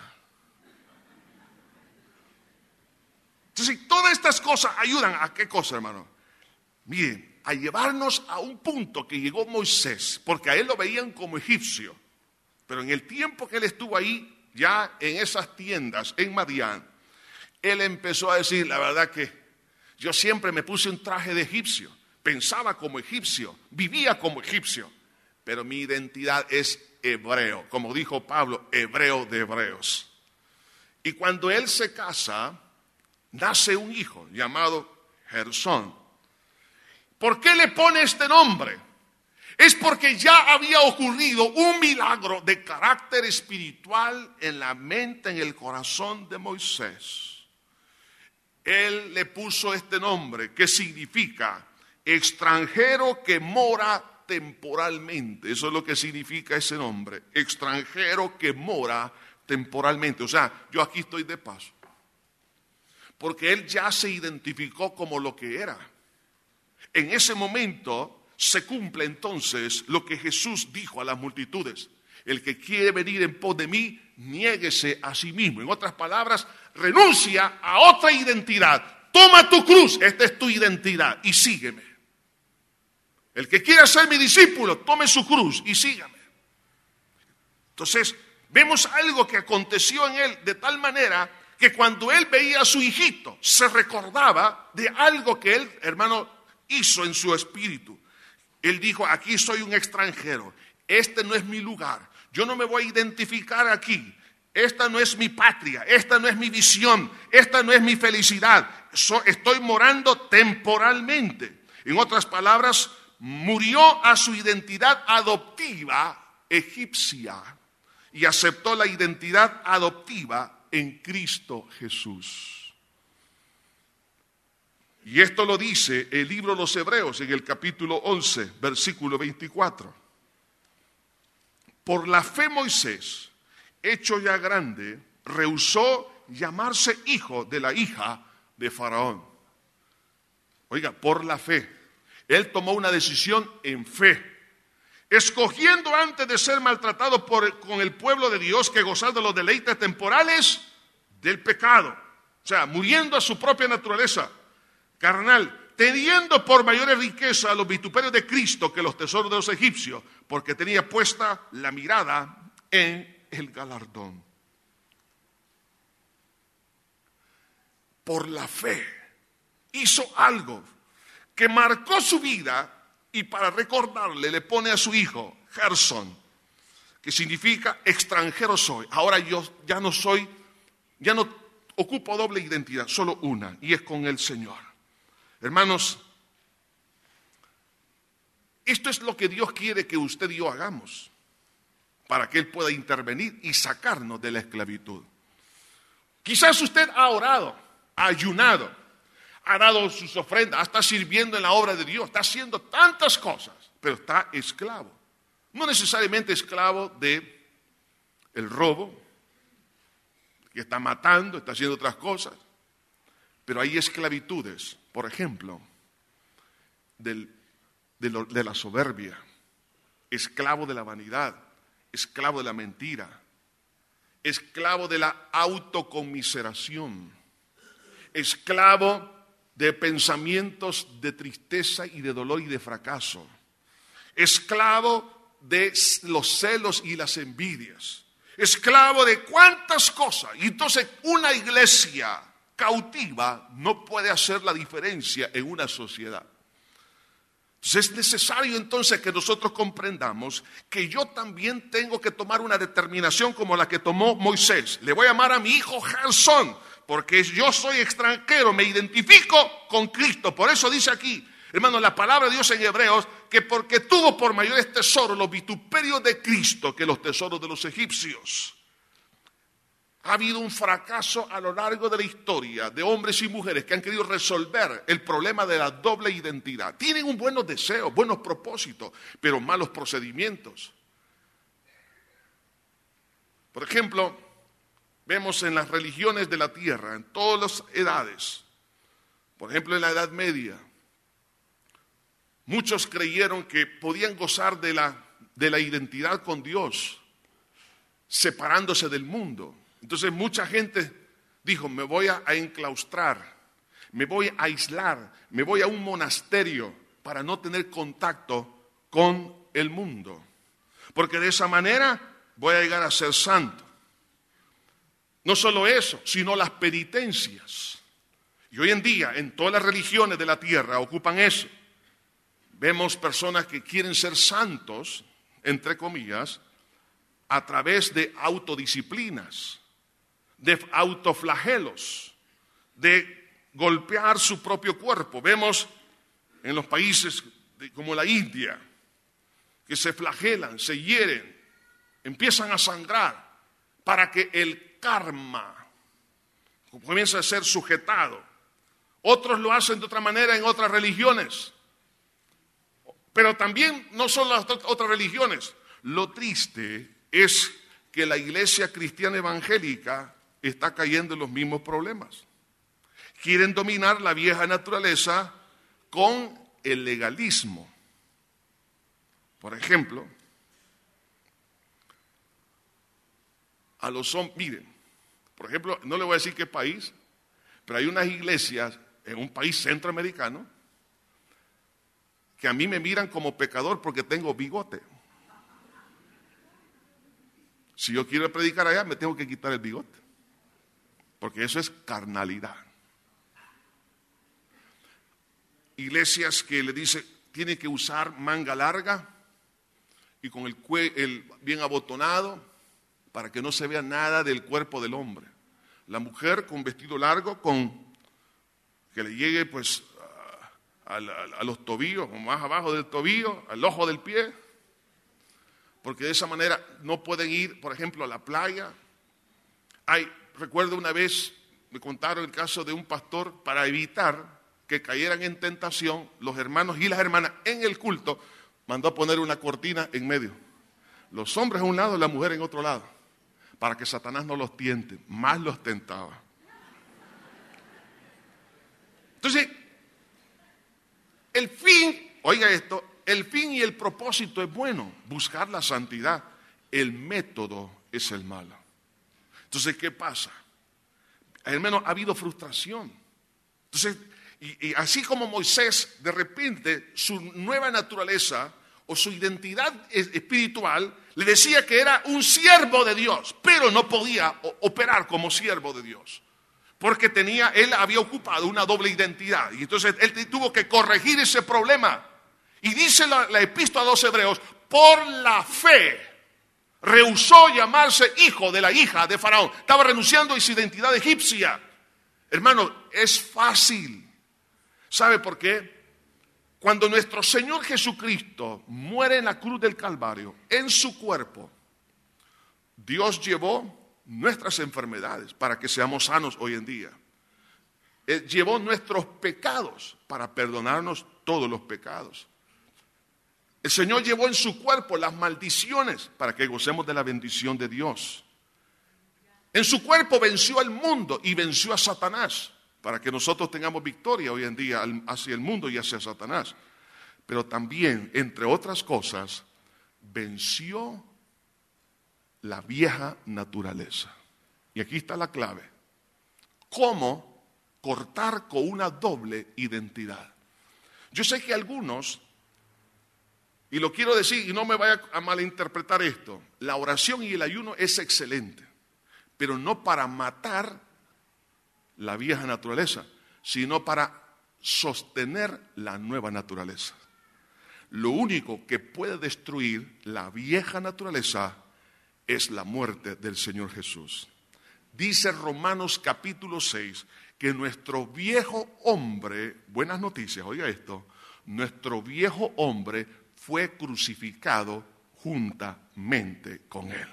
Entonces, todas estas cosas ayudan a qué cosa, hermano. Miren, a llevarnos a un punto que llegó Moisés, porque a él lo veían como egipcio. Pero en el tiempo que él estuvo ahí, ya en esas tiendas, en Madián, él empezó a decir, la verdad que yo siempre me puse un traje de egipcio, pensaba como egipcio, vivía como egipcio, pero mi identidad es hebreo, como dijo Pablo, hebreo de hebreos. Y cuando él se casa, nace un hijo llamado Gersón. ¿Por qué le pone este nombre? Es porque ya había ocurrido un milagro de carácter espiritual en la mente, en el corazón de Moisés. Él le puso este nombre que significa extranjero que mora temporalmente. Eso es lo que significa ese nombre, extranjero que mora temporalmente. O sea, yo aquí estoy de paso. Porque él ya se identificó como lo que era. En ese momento se cumple entonces lo que Jesús dijo a las multitudes. El que quiere venir en pos de mí, niéguese a sí mismo. En otras palabras, renuncia a otra identidad. Toma tu cruz, esta es tu identidad, y sígueme. El que quiera ser mi discípulo, tome su cruz y sígame. Entonces, vemos algo que aconteció en él de tal manera que cuando él veía a su hijito, se recordaba de algo que él, hermano, hizo en su espíritu. Él dijo, aquí soy un extranjero. este no es mi lugar, yo no me voy a identificar aquí, esta no es mi patria, esta no es mi visión, esta no es mi felicidad, estoy morando temporalmente. En otras palabras, murió a su identidad adoptiva egipcia y aceptó la identidad adoptiva en Cristo Jesús. Y esto lo dice el libro de los Hebreos en el capítulo 11, versículo 24. Por la fe Moisés, hecho ya grande, rehusó llamarse hijo de la hija de Faraón. Oiga, por la fe. Él tomó una decisión en fe, escogiendo antes de ser maltratado con el pueblo de Dios que gozar de los deleites temporales del pecado. O sea, muriendo a su propia naturaleza carnal, teniendo por mayores riquezas los vituperios de Cristo que los tesoros de los egipcios, porque tenía puesta la mirada en el galardón. Por la fe hizo algo que marcó su vida, y para recordarle le pone a su hijo Gerson, que significa extranjero soy. Ahora yo ya no ocupo doble identidad, solo una, y es con el Señor. Hermanos, esto es lo que Dios quiere que usted y yo hagamos, para que Él pueda intervenir y sacarnos de la esclavitud. Quizás usted ha orado, ha ayunado, ha dado sus ofrendas, está sirviendo en la obra de Dios, está haciendo tantas cosas, pero está esclavo. No necesariamente esclavo de el robo, que está matando, está haciendo otras cosas, pero hay esclavitudes, por ejemplo, de la soberbia, esclavo de la vanidad, esclavo de la mentira, esclavo de la autoconmiseración, esclavo de pensamientos de tristeza y de dolor y de fracaso, esclavo de los celos y las envidias, esclavo de cuántas cosas. Y entonces una iglesia cautiva no puede hacer la diferencia en una sociedad. Entonces es necesario entonces que nosotros comprendamos que yo también tengo que tomar una determinación como la que tomó Moisés. Le voy a llamar a mi hijo Gersón, porque yo soy extranjero, me identifico con Cristo. Por eso dice aquí, hermano, la palabra de Dios en Hebreos, que porque tuvo por mayores tesoros los vituperios de Cristo que los tesoros de los egipcios. Ha habido un fracaso a lo largo de la historia de hombres y mujeres que han querido resolver el problema de la doble identidad. Tienen un buenos deseos, buenos propósitos, pero malos procedimientos. Por ejemplo, vemos en las religiones de la tierra, en todas las edades, por ejemplo en la Edad Media, muchos creyeron que podían gozar de la identidad con Dios, separándose del mundo. Entonces mucha gente dijo, me voy a enclaustrar, me voy a aislar, me voy a un monasterio para no tener contacto con el mundo, porque de esa manera voy a llegar a ser santo. No solo eso, sino las penitencias. Y hoy en día, en todas las religiones de la tierra ocupan eso. Vemos personas que quieren ser santos, entre comillas, a través de autodisciplinas, de autoflagelos, de golpear su propio cuerpo. Vemos en los países como la India, que se flagelan, se hieren, empiezan a sangrar para que el karma comience a ser sujetado. Otros lo hacen de otra manera en otras religiones, pero también no son las otras religiones. Lo triste es que la iglesia cristiana evangélica está cayendo en los mismos problemas. Quieren dominar la vieja naturaleza con el legalismo. Por ejemplo, a los hombres, miren, por ejemplo, no le voy a decir qué país, pero hay unas iglesias en un país centroamericano que a mí me miran como pecador porque tengo bigote. Si yo quiero predicar allá, me tengo que quitar el bigote, porque eso es carnalidad. Iglesias que le dicen, tiene que usar manga larga y con el cuello bien abotonado para que no se vea nada del cuerpo del hombre. La mujer con vestido largo, que le llegue pues a los tobillos, o más abajo del tobillo, al ojo del pie, porque de esa manera no pueden ir, por ejemplo, a la playa. Recuerdo una vez, me contaron el caso de un pastor, para evitar que cayeran en tentación, los hermanos y las hermanas en el culto, mandó a poner una cortina en medio. Los hombres a un lado, la mujer en otro lado, para que Satanás no los tiente, más los tentaba. Entonces, el fin, oiga esto, el fin y el propósito es bueno, buscar la santidad. El método es el malo. Entonces, ¿qué pasa? Al menos ha habido frustración. Entonces, y así como Moisés, de repente, su nueva naturaleza o su identidad espiritual le decía que era un siervo de Dios, pero no podía operar como siervo de Dios, porque él había ocupado una doble identidad, y entonces él tuvo que corregir ese problema. Y dice la epístola a los Hebreos, por la fe rehusó llamarse hijo de la hija de Faraón. Estaba renunciando a su identidad egipcia. Hermano, es fácil. ¿Sabe por qué? Cuando nuestro Señor Jesucristo muere en la cruz del Calvario, en su cuerpo, Dios llevó nuestras enfermedades para que seamos sanos hoy en día. Él llevó nuestros pecados para perdonarnos todos los pecados. El Señor llevó en su cuerpo las maldiciones para que gocemos de la bendición de Dios. En su cuerpo venció al mundo y venció a Satanás, para que nosotros tengamos victoria hoy en día hacia el mundo y hacia Satanás. Pero también, entre otras cosas, venció la vieja naturaleza. Y aquí está la clave. ¿Cómo cortar con una doble identidad? Yo sé que algunos, y lo quiero decir y no me vaya a malinterpretar esto, la oración y el ayuno es excelente, pero no para matar la vieja naturaleza, sino para sostener la nueva naturaleza. Lo único que puede destruir la vieja naturaleza es la muerte del Señor Jesús. Dice Romanos capítulo 6 que nuestro viejo hombre, buenas noticias, oiga esto, nuestro viejo hombre fue crucificado juntamente con él.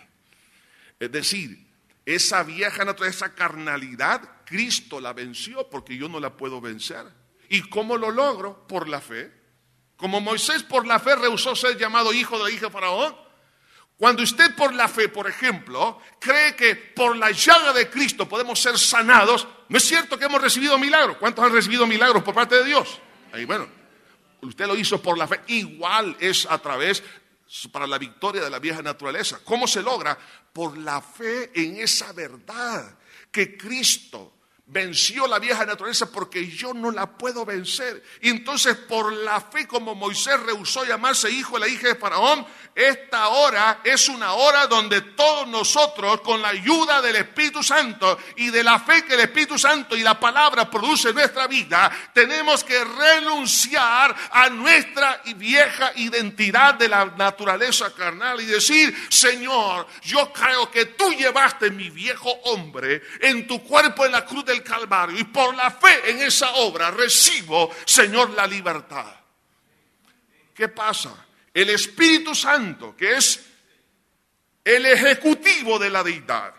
Es decir, esa vieja naturaleza, esa carnalidad, Cristo la venció porque yo no la puedo vencer. ¿Y cómo lo logro? Por la fe. Como Moisés por la fe rehusó ser llamado hijo de la hija de Faraón. Cuando usted por la fe, por ejemplo, cree que por la llaga de Cristo podemos ser sanados, ¿no es cierto que hemos recibido milagros? ¿Cuántos han recibido milagros por parte de Dios? Ahí, bueno, usted lo hizo por la fe. Igual es a través para la victoria de la vieja naturaleza. ¿Cómo se logra? Por la fe en esa verdad, que Cristo venció la vieja naturaleza porque yo no la puedo vencer. Y entonces por la fe, como Moisés rehusó llamarse hijo de la hija de Faraón, esta hora es una hora donde todos nosotros, con la ayuda del Espíritu Santo y de la fe que el Espíritu Santo y la palabra produce en nuestra vida, tenemos que renunciar a nuestra vieja identidad de la naturaleza carnal y decir: Señor, yo creo que tú llevaste mi viejo hombre en tu cuerpo en la cruz del Calvario, y por la fe en esa obra recibo, Señor, la libertad. ¿Qué pasa? El Espíritu Santo, que es el ejecutivo de la deidad,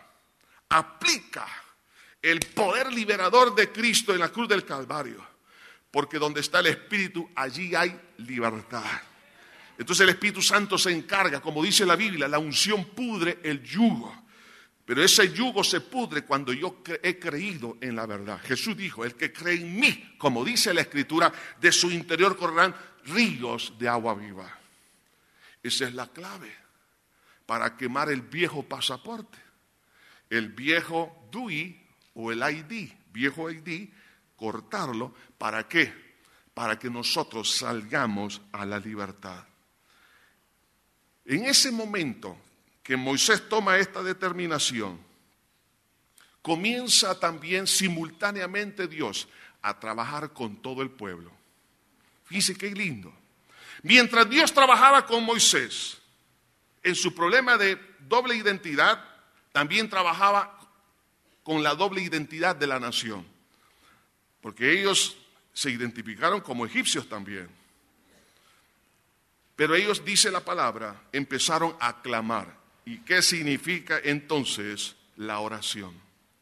aplica el poder liberador de Cristo en la cruz del Calvario, porque donde está el Espíritu, allí hay libertad. Entonces el Espíritu Santo se encarga, como dice la Biblia, la unción pudre el yugo. Pero ese yugo se pudre cuando yo he creído en la verdad. Jesús dijo: el que cree en mí, como dice la Escritura, de su interior correrán ríos de agua viva. Esa es la clave para quemar el viejo pasaporte, el viejo DUI o el ID, viejo ID, cortarlo. ¿Para qué? Para que nosotros salgamos a la libertad. En ese momento que Moisés toma esta determinación, comienza también simultáneamente Dios a trabajar con todo el pueblo. Fíjese qué lindo. Mientras Dios trabajaba con Moisés, en su problema de doble identidad, también trabajaba con la doble identidad de la nación. Porque ellos se identificaron como egipcios también. Pero ellos, dice la palabra, empezaron a clamar. ¿Y qué significa entonces la oración?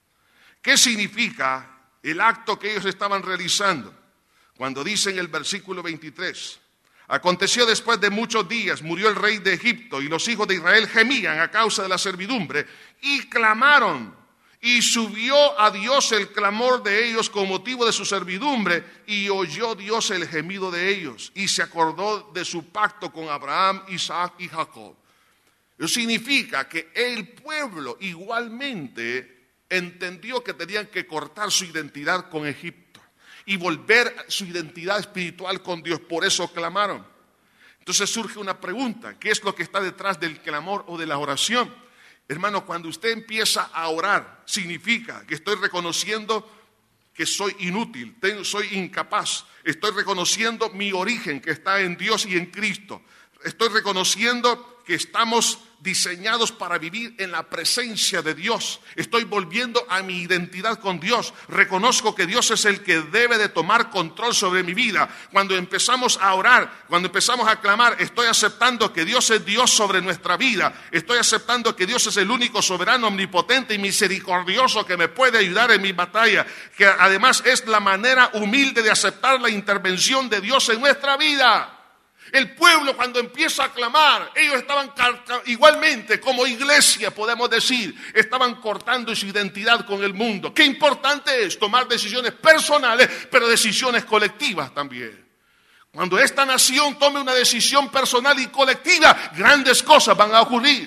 ¿Qué significa el acto que ellos estaban realizando? Cuando dice en el versículo 23, aconteció después de muchos días, murió el rey de Egipto y los hijos de Israel gemían a causa de la servidumbre y clamaron. Y subió a Dios el clamor de ellos con motivo de su servidumbre, y oyó Dios el gemido de ellos, y se acordó de su pacto con Abraham, Isaac y Jacob. Eso significa que el pueblo igualmente entendió que tenían que cortar su identidad con Egipto y volver a su identidad espiritual con Dios. Por eso clamaron. Entonces surge una pregunta: ¿qué es lo que está detrás del clamor o de la oración? Hermano, cuando usted empieza a orar, significa que estoy reconociendo que soy inútil, soy incapaz. Estoy reconociendo mi origen que está en Dios y en Cristo. Estoy reconociendo que estamos diseñados para vivir en la presencia de Dios. Estoy volviendo a mi identidad con Dios. Reconozco que Dios es el que debe de tomar control sobre mi vida. Cuando empezamos a orar, cuando empezamos a clamar, estoy aceptando que Dios es Dios sobre nuestra vida. Estoy aceptando que Dios es el único soberano, omnipotente y misericordioso que me puede ayudar en mi batalla. Que además es la manera humilde de aceptar la intervención de Dios en nuestra vida. El pueblo, cuando empieza a clamar, ellos estaban igualmente como iglesia, podemos decir, estaban cortando su identidad con el mundo. Qué importante es tomar decisiones personales, pero decisiones colectivas también. Cuando esta nación tome una decisión personal y colectiva, grandes cosas van a ocurrir.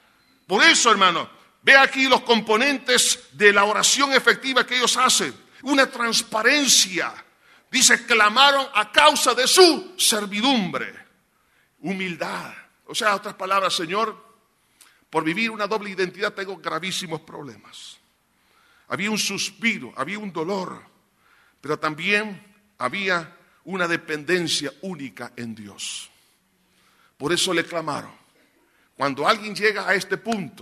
Por eso, hermano, ve aquí los componentes de la oración efectiva que ellos hacen. Una transparencia. Dice, clamaron a causa de su servidumbre. Humildad. O sea, otras palabras, Señor, por vivir una doble identidad tengo gravísimos problemas. Había un suspiro, había un dolor, pero también había una dependencia única en Dios. Por eso le clamaron. Cuando alguien llega a este punto,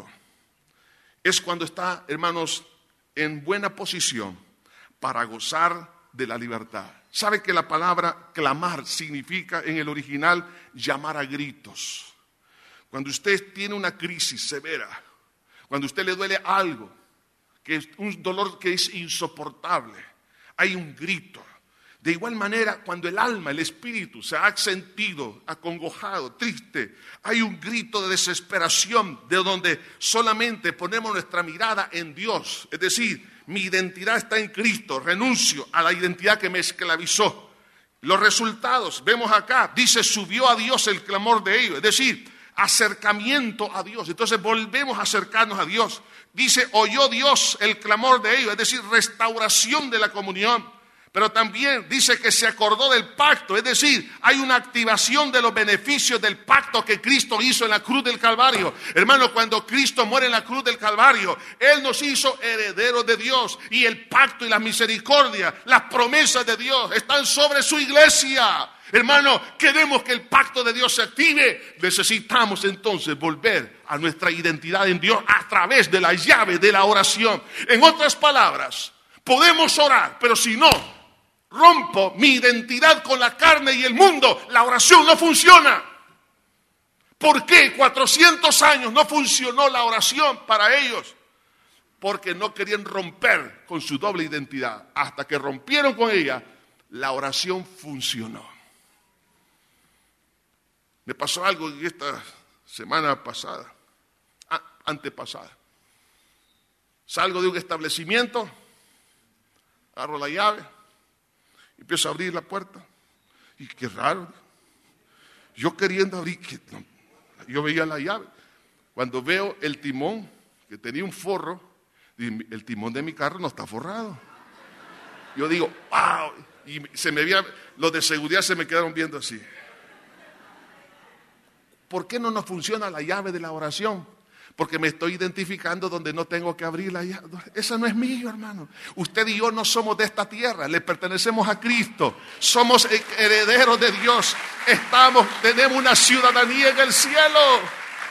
es cuando está, hermanos, en buena posición para gozar de la libertad. ¿Sabe que la palabra clamar significa en el original llamar a gritos? Cuando usted tiene una crisis severa, cuando a usted le duele algo, que es un dolor que es insoportable, hay un grito. De igual manera, cuando el alma, el espíritu se ha sentido acongojado, triste, hay un grito de desesperación de donde solamente ponemos nuestra mirada en Dios. Es decir, mi identidad está en Cristo, renuncio a la identidad que me esclavizó. Los resultados, vemos acá, dice, subió a Dios el clamor de ellos, es decir, acercamiento a Dios. Entonces volvemos a acercarnos a Dios. Dice, oyó Dios el clamor de ellos, es decir, restauración de la comunión. Pero también dice que se acordó del pacto, es decir, hay una activación de los beneficios del pacto que Cristo hizo en la cruz del Calvario. Hermano, cuando Cristo muere en la cruz del Calvario, Él nos hizo herederos de Dios. Y el pacto y la misericordia, las promesas de Dios están sobre su iglesia. Hermano, queremos que el pacto de Dios se active. Necesitamos entonces volver a nuestra identidad en Dios a través de la llave de la oración. En otras palabras, podemos orar, pero si no rompo mi identidad con la carne y el mundo, la oración no funciona. ¿Por qué 400 años no funcionó la oración para ellos? Porque no querían romper con su doble identidad. Hasta que rompieron con ella, la oración funcionó. Me pasó algo esta semana pasada, antepasada. Salgo de un establecimiento, agarro la llave, empiezo a abrir la puerta. Y qué raro. Yo queriendo abrir, yo veía la llave. Cuando veo el timón, que tenía un forro, el timón de mi carro no está forrado. Yo digo, ¡wow! Y los de seguridad se me quedaron viendo así. ¿Por qué no nos funciona la llave de la oración? Porque me estoy identificando donde no tengo que abrir la llave. Eso no es mío, hermano. Usted y yo no somos de esta tierra, le pertenecemos a Cristo. Somos herederos de Dios. Tenemos una ciudadanía en el cielo.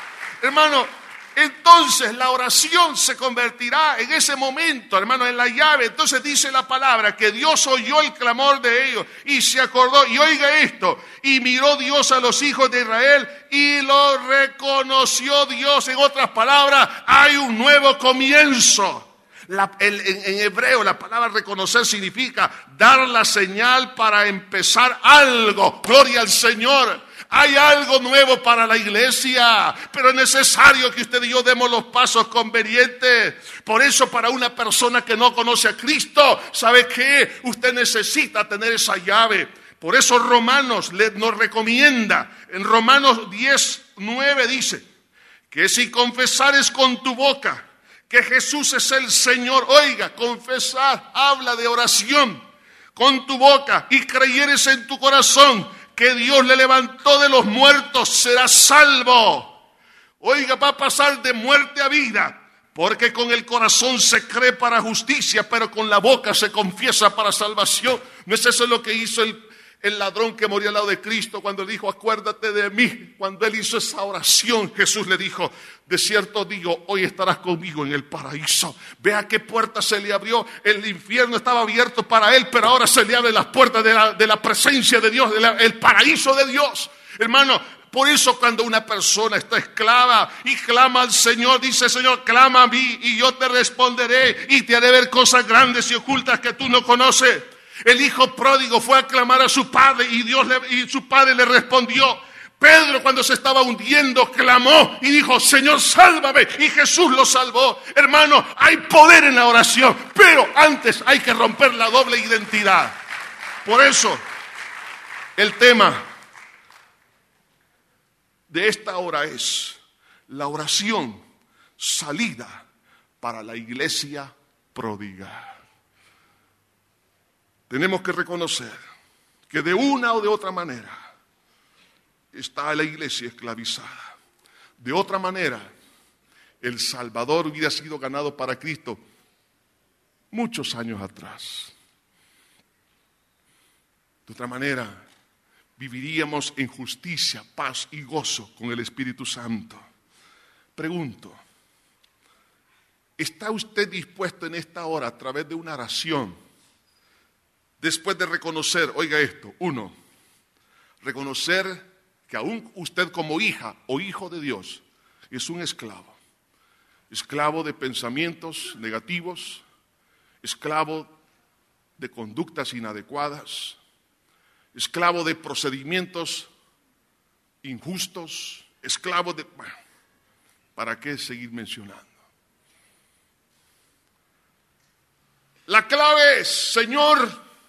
Hermano, entonces la oración se convertirá en ese momento, hermano, en la llave. Entonces dice la palabra que Dios oyó el clamor de ellos y se acordó. Y oiga esto, y miró Dios a los hijos de Israel y lo reconoció Dios. En otras palabras, hay un nuevo comienzo. En hebreo la palabra reconocer significa dar la señal para empezar algo. Gloria al Señor. Hay algo nuevo para la iglesia, pero es necesario que usted y yo demos los pasos convenientes. Por eso, para una persona que no conoce a Cristo, ¿sabe qué? Usted necesita tener esa llave. Por eso Romanos nos recomienda, en Romanos 10:9 dice, que si confesares con tu boca que Jesús es el Señor, oiga, confesar, habla de oración, con tu boca, y creyeres en tu corazón que Dios le levantó de los muertos, serás salvo. Oiga, va a pasar de muerte a vida, porque con el corazón se cree para justicia, pero con la boca se confiesa para salvación. ¿No es eso lo que hizo el ladrón que murió al lado de Cristo cuando dijo, acuérdate de mí? Cuando él hizo esa oración, Jesús le dijo, de cierto digo, hoy estarás conmigo en el paraíso. Vea qué puerta se le abrió. El infierno estaba abierto para él, pero ahora se le abren las puertas de la presencia de Dios, el paraíso de Dios. Hermano, por eso cuando una persona está esclava y clama al Señor, dice, Señor, clama a mí y yo te responderé y te haré ver cosas grandes y ocultas que tú no conoces. El hijo pródigo fue a clamar a su padre y su padre le respondió. Pedro, cuando se estaba hundiendo, clamó y dijo, Señor, sálvame, y Jesús lo salvó. Hermano, hay poder en la oración, pero antes hay que romper la doble identidad. Por eso, el tema de esta hora es la oración salida para la iglesia pródiga. Tenemos que reconocer que de una o de otra manera está la iglesia esclavizada. De otra manera, el Salvador hubiera sido ganado para Cristo muchos años atrás. De otra manera, viviríamos en justicia, paz y gozo con el Espíritu Santo. Pregunto, ¿está usted dispuesto en esta hora a través de una oración, después de reconocer, oiga esto, uno, reconocer que aún usted como hija o hijo de Dios es un esclavo, esclavo de pensamientos negativos, esclavo de conductas inadecuadas, esclavo de procedimientos injustos, esclavo de... Bueno, ¿para qué seguir mencionando? La clave es, Señor,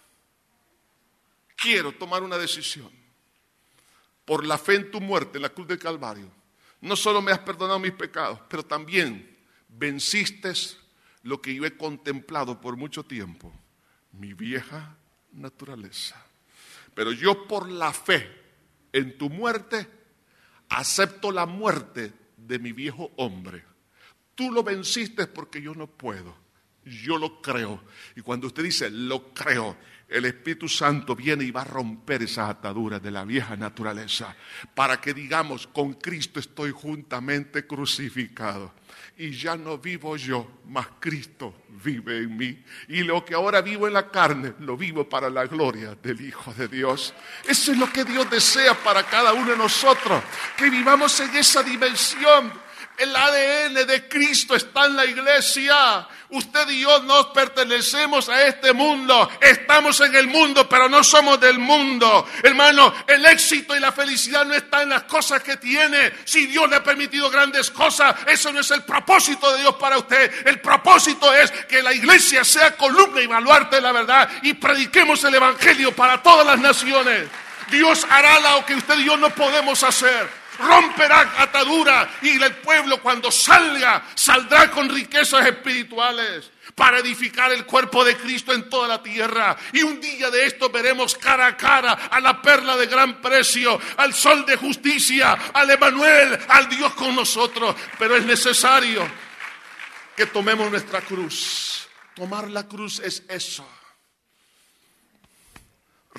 quiero tomar una decisión. Por la fe en tu muerte en la cruz del Calvario, no solo me has perdonado mis pecados, pero también venciste lo que yo he contemplado por mucho tiempo, mi vieja naturaleza. Pero yo por la fe en tu muerte acepto la muerte de mi viejo hombre. Tú lo venciste porque yo no puedo. Yo lo creo. Y cuando usted dice, lo creo, el Espíritu Santo viene y va a romper esas ataduras de la vieja naturaleza para que digamos, con Cristo estoy juntamente crucificado. Y ya no vivo yo, mas Cristo vive en mí. Y lo que ahora vivo en la carne, lo vivo para la gloria del Hijo de Dios. Eso es lo que Dios desea para cada uno de nosotros, que vivamos en esa dimensión. El ADN de Cristo está en la iglesia. Usted y yo no pertenecemos a este mundo. Estamos en el mundo, pero no somos del mundo. Hermano, el éxito y la felicidad no está en las cosas que tiene. Si Dios le ha permitido grandes cosas, eso no es el propósito de Dios para usted. El propósito es que la iglesia sea columna y baluarte de la verdad y prediquemos el evangelio para todas las naciones. Dios hará lo que usted y yo no podemos hacer. Romperá ataduras y el pueblo cuando saldrá con riquezas espirituales para edificar el cuerpo de Cristo en toda la tierra. Y un día de esto veremos cara a cara a la perla de gran precio, al sol de justicia, al Emanuel, al Dios con nosotros. Pero es necesario que tomemos nuestra cruz. Tomar la cruz es eso.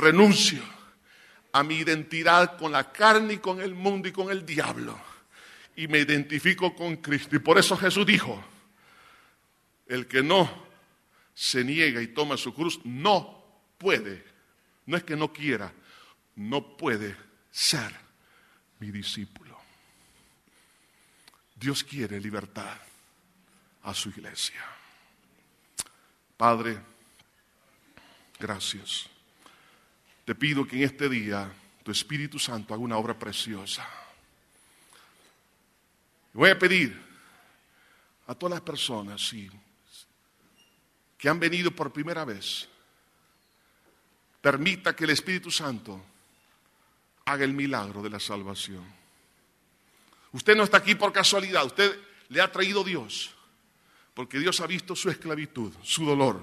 Renuncio a mi identidad con la carne y con el mundo y con el diablo. y me identifico con Cristo. Y por eso Jesús dijo, el que no se niega y toma su cruz, no puede, no es que no quiera, no puede ser mi discípulo. Dios quiere libertad a su iglesia. Padre, gracias. Te pido que en este día tu Espíritu Santo haga una obra preciosa. Voy a pedir a todas las personas que han venido por primera vez, permita que el Espíritu Santo haga el milagro de la salvación. Usted no está aquí por casualidad, usted le ha traído Dios, porque Dios ha visto su esclavitud, su dolor.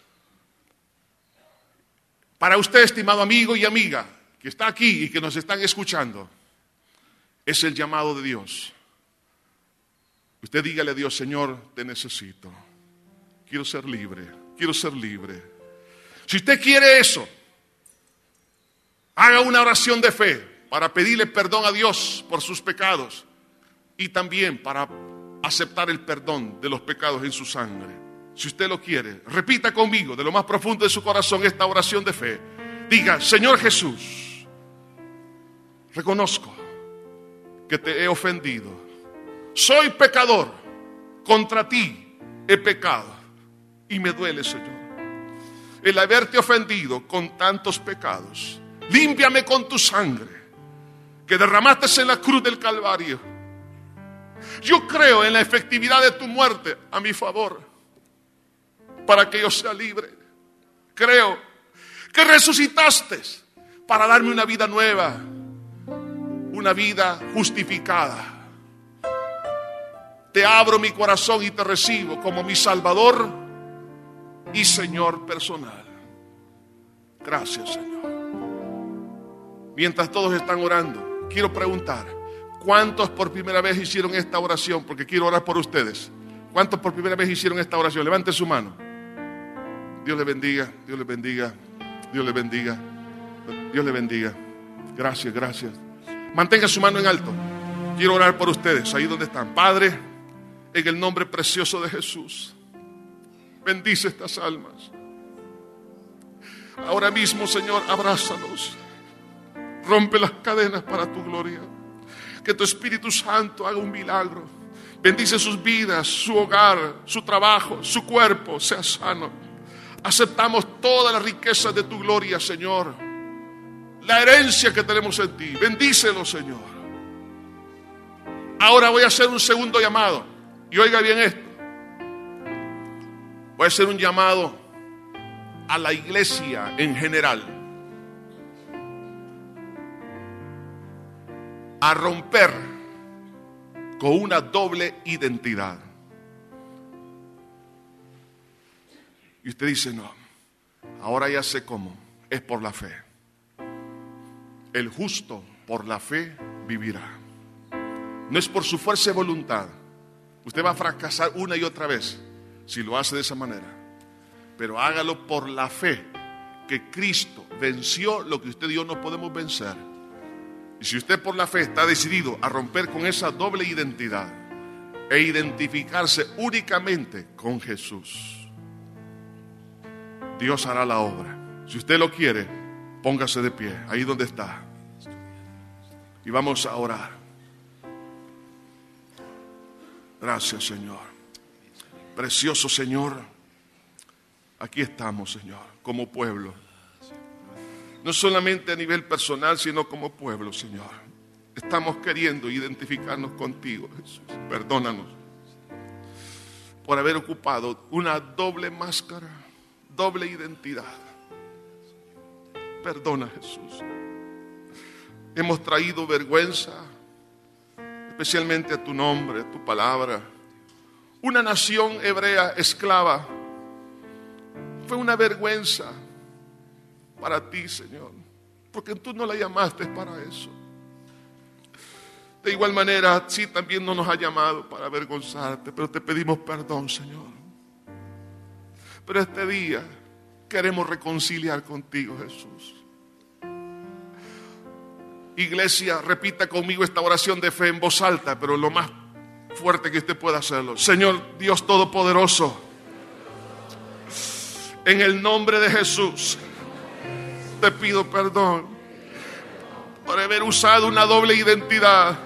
Para usted, estimado amigo y amiga, que está aquí y que nos están escuchando, es el llamado de Dios. Usted dígale a Dios, Señor, te necesito. Quiero ser libre, quiero ser libre. Si usted quiere eso, haga una oración de fe para pedirle perdón a Dios por sus pecados y también para aceptar el perdón de los pecados en su sangre. Si usted lo quiere, repita conmigo de lo más profundo de su corazón esta oración de fe. Diga, Señor Jesús, reconozco que te he ofendido. Soy pecador, contra ti he pecado y me duele, Señor, el haberte ofendido con tantos pecados. Límpiame con tu sangre que derramaste en la cruz del Calvario. Yo creo en la efectividad de tu muerte a mi favor para que yo sea libre. Creo que resucitaste para darme una vida nueva, una vida justificada. Te abro mi corazón y te recibo como mi Salvador y Señor personal. Gracias, Señor. Mientras todos están orando, quiero preguntar, ¿cuántos por primera vez hicieron esta oración? Porque quiero orar por ustedes. ¿Cuántos por primera vez hicieron esta oración? Levante su mano. Dios le bendiga, Dios le bendiga, Dios le bendiga, Dios le bendiga. Gracias, gracias. Mantenga su mano en alto. Quiero orar por ustedes, ahí donde están. Padre, en el nombre precioso de Jesús, bendice estas almas. Ahora mismo, Señor, abrázalos. Rompe las cadenas para tu gloria. Que tu Espíritu Santo haga un milagro. Bendice sus vidas, su hogar, su trabajo, su cuerpo, sea sano. Aceptamos todas las riquezas de tu gloria, Señor. La herencia que tenemos en ti. Bendícelo, Señor. Ahora voy a hacer un segundo llamado. Y oiga bien esto. Voy a hacer un llamado a la iglesia en general. A romper con una doble identidad. Y usted dice, no, ahora ya sé cómo, es por la fe. El justo por la fe vivirá. No es por su fuerza de voluntad. Usted va a fracasar una y otra vez si lo hace de esa manera. Pero hágalo por la fe, que Cristo venció lo que usted y yo no podemos vencer. Y si usted por la fe está decidido a romper con esa doble identidad e identificarse únicamente con Jesús, Dios hará la obra. Si usted lo quiere, póngase de pie, ahí donde está. Y vamos a orar. Gracias, Señor. Precioso Señor, aquí estamos, Señor, como pueblo. No solamente a nivel personal, sino como pueblo, Señor. Estamos queriendo identificarnos contigo, Jesús. Perdónanos por haber ocupado una doble máscara, doble identidad. Perdona, Jesús. Hemos traído vergüenza, especialmente a tu nombre, a tu palabra. Una nación hebrea esclava fue una vergüenza para ti, Señor, porque tú no la llamaste para eso. De igual manera, sí, también no nos ha llamado para avergonzarte, pero te pedimos perdón, Señor. Pero este día queremos reconciliar contigo, Jesús. Iglesia, repita conmigo esta oración de fe en voz alta, pero lo más fuerte que usted pueda hacerlo. Señor Dios Todopoderoso, en el nombre de Jesús, te pido perdón por haber usado una doble identidad.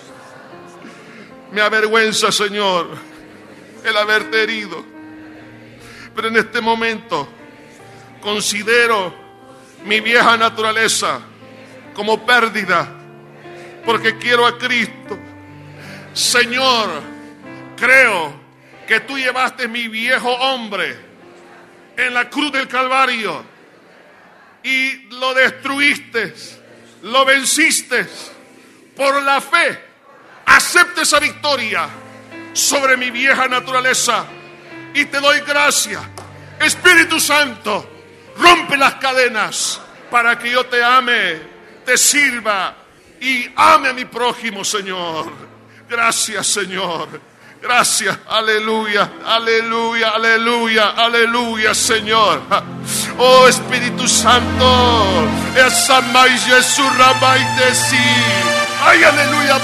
Me avergüenza, Señor, el haberte herido. Pero en este momento considero mi vieja naturaleza como pérdida, porque quiero a Cristo. Señor, creo que tú llevaste mi viejo hombre en la cruz del Calvario y lo destruiste, lo venciste por la fe. Acepta esa victoria sobre mi vieja naturaleza y te doy gracias. Espíritu Santo, rompe las cadenas para que yo te ame, te sirva y ame a mi prójimo, Señor. Gracias, Señor. Gracias, aleluya, aleluya, aleluya, aleluya, Señor. Oh Espíritu Santo, esa mai Jesús ramai de sí. Ay, aleluya,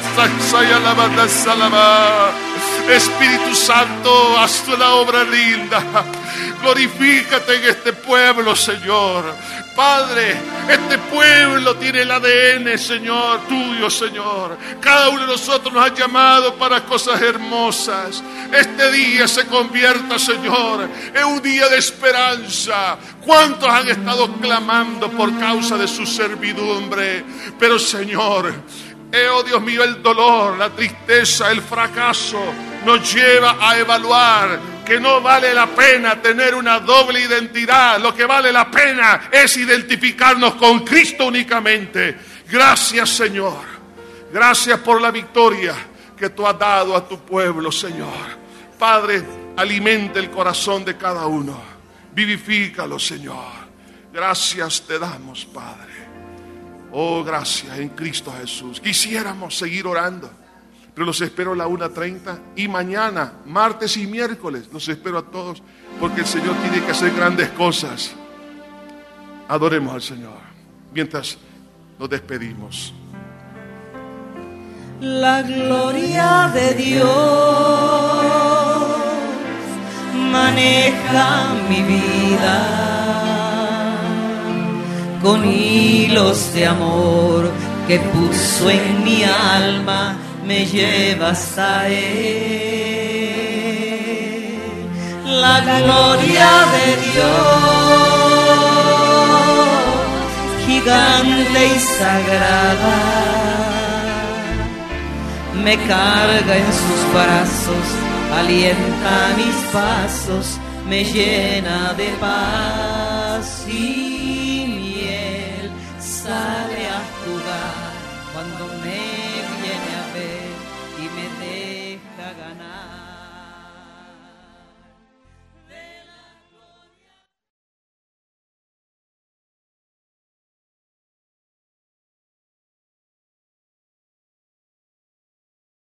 Espíritu Santo, haz la obra linda. Glorifícate en este pueblo, Señor. Padre, este pueblo tiene el ADN, Señor, tuyo, Señor. Cada uno de nosotros nos ha llamado para cosas hermosas. Este día se convierta, Señor, en un día de esperanza. ¿Cuántos han estado clamando por causa de su servidumbre? Pero, Señor, oh Dios mío, el dolor, la tristeza, el fracaso nos lleva a evaluar que no vale la pena tener una doble identidad. Lo que vale la pena es identificarnos con Cristo únicamente. Gracias, Señor. Gracias por la victoria que tú has dado a tu pueblo, Señor. Padre, alimenta el corazón de cada uno. Vivifícalo, Señor. Gracias te damos, Padre. Oh, gracias en Cristo Jesús. Quisiéramos seguir orando, pero los espero a la 1:30 y mañana, martes y miércoles, los espero a todos, porque el Señor tiene que hacer grandes cosas. Adoremos al Señor mientras nos despedimos. La gloria de Dios maneja mi vida con hilos de amor que puso en mi alma. Me lleva hasta Él. La gloria de Dios, gigante y sagrada, me carga en sus brazos, alienta mis pasos, me llena de paz y miel. Sale a jugar cuando me viene a ver y me deja ganar.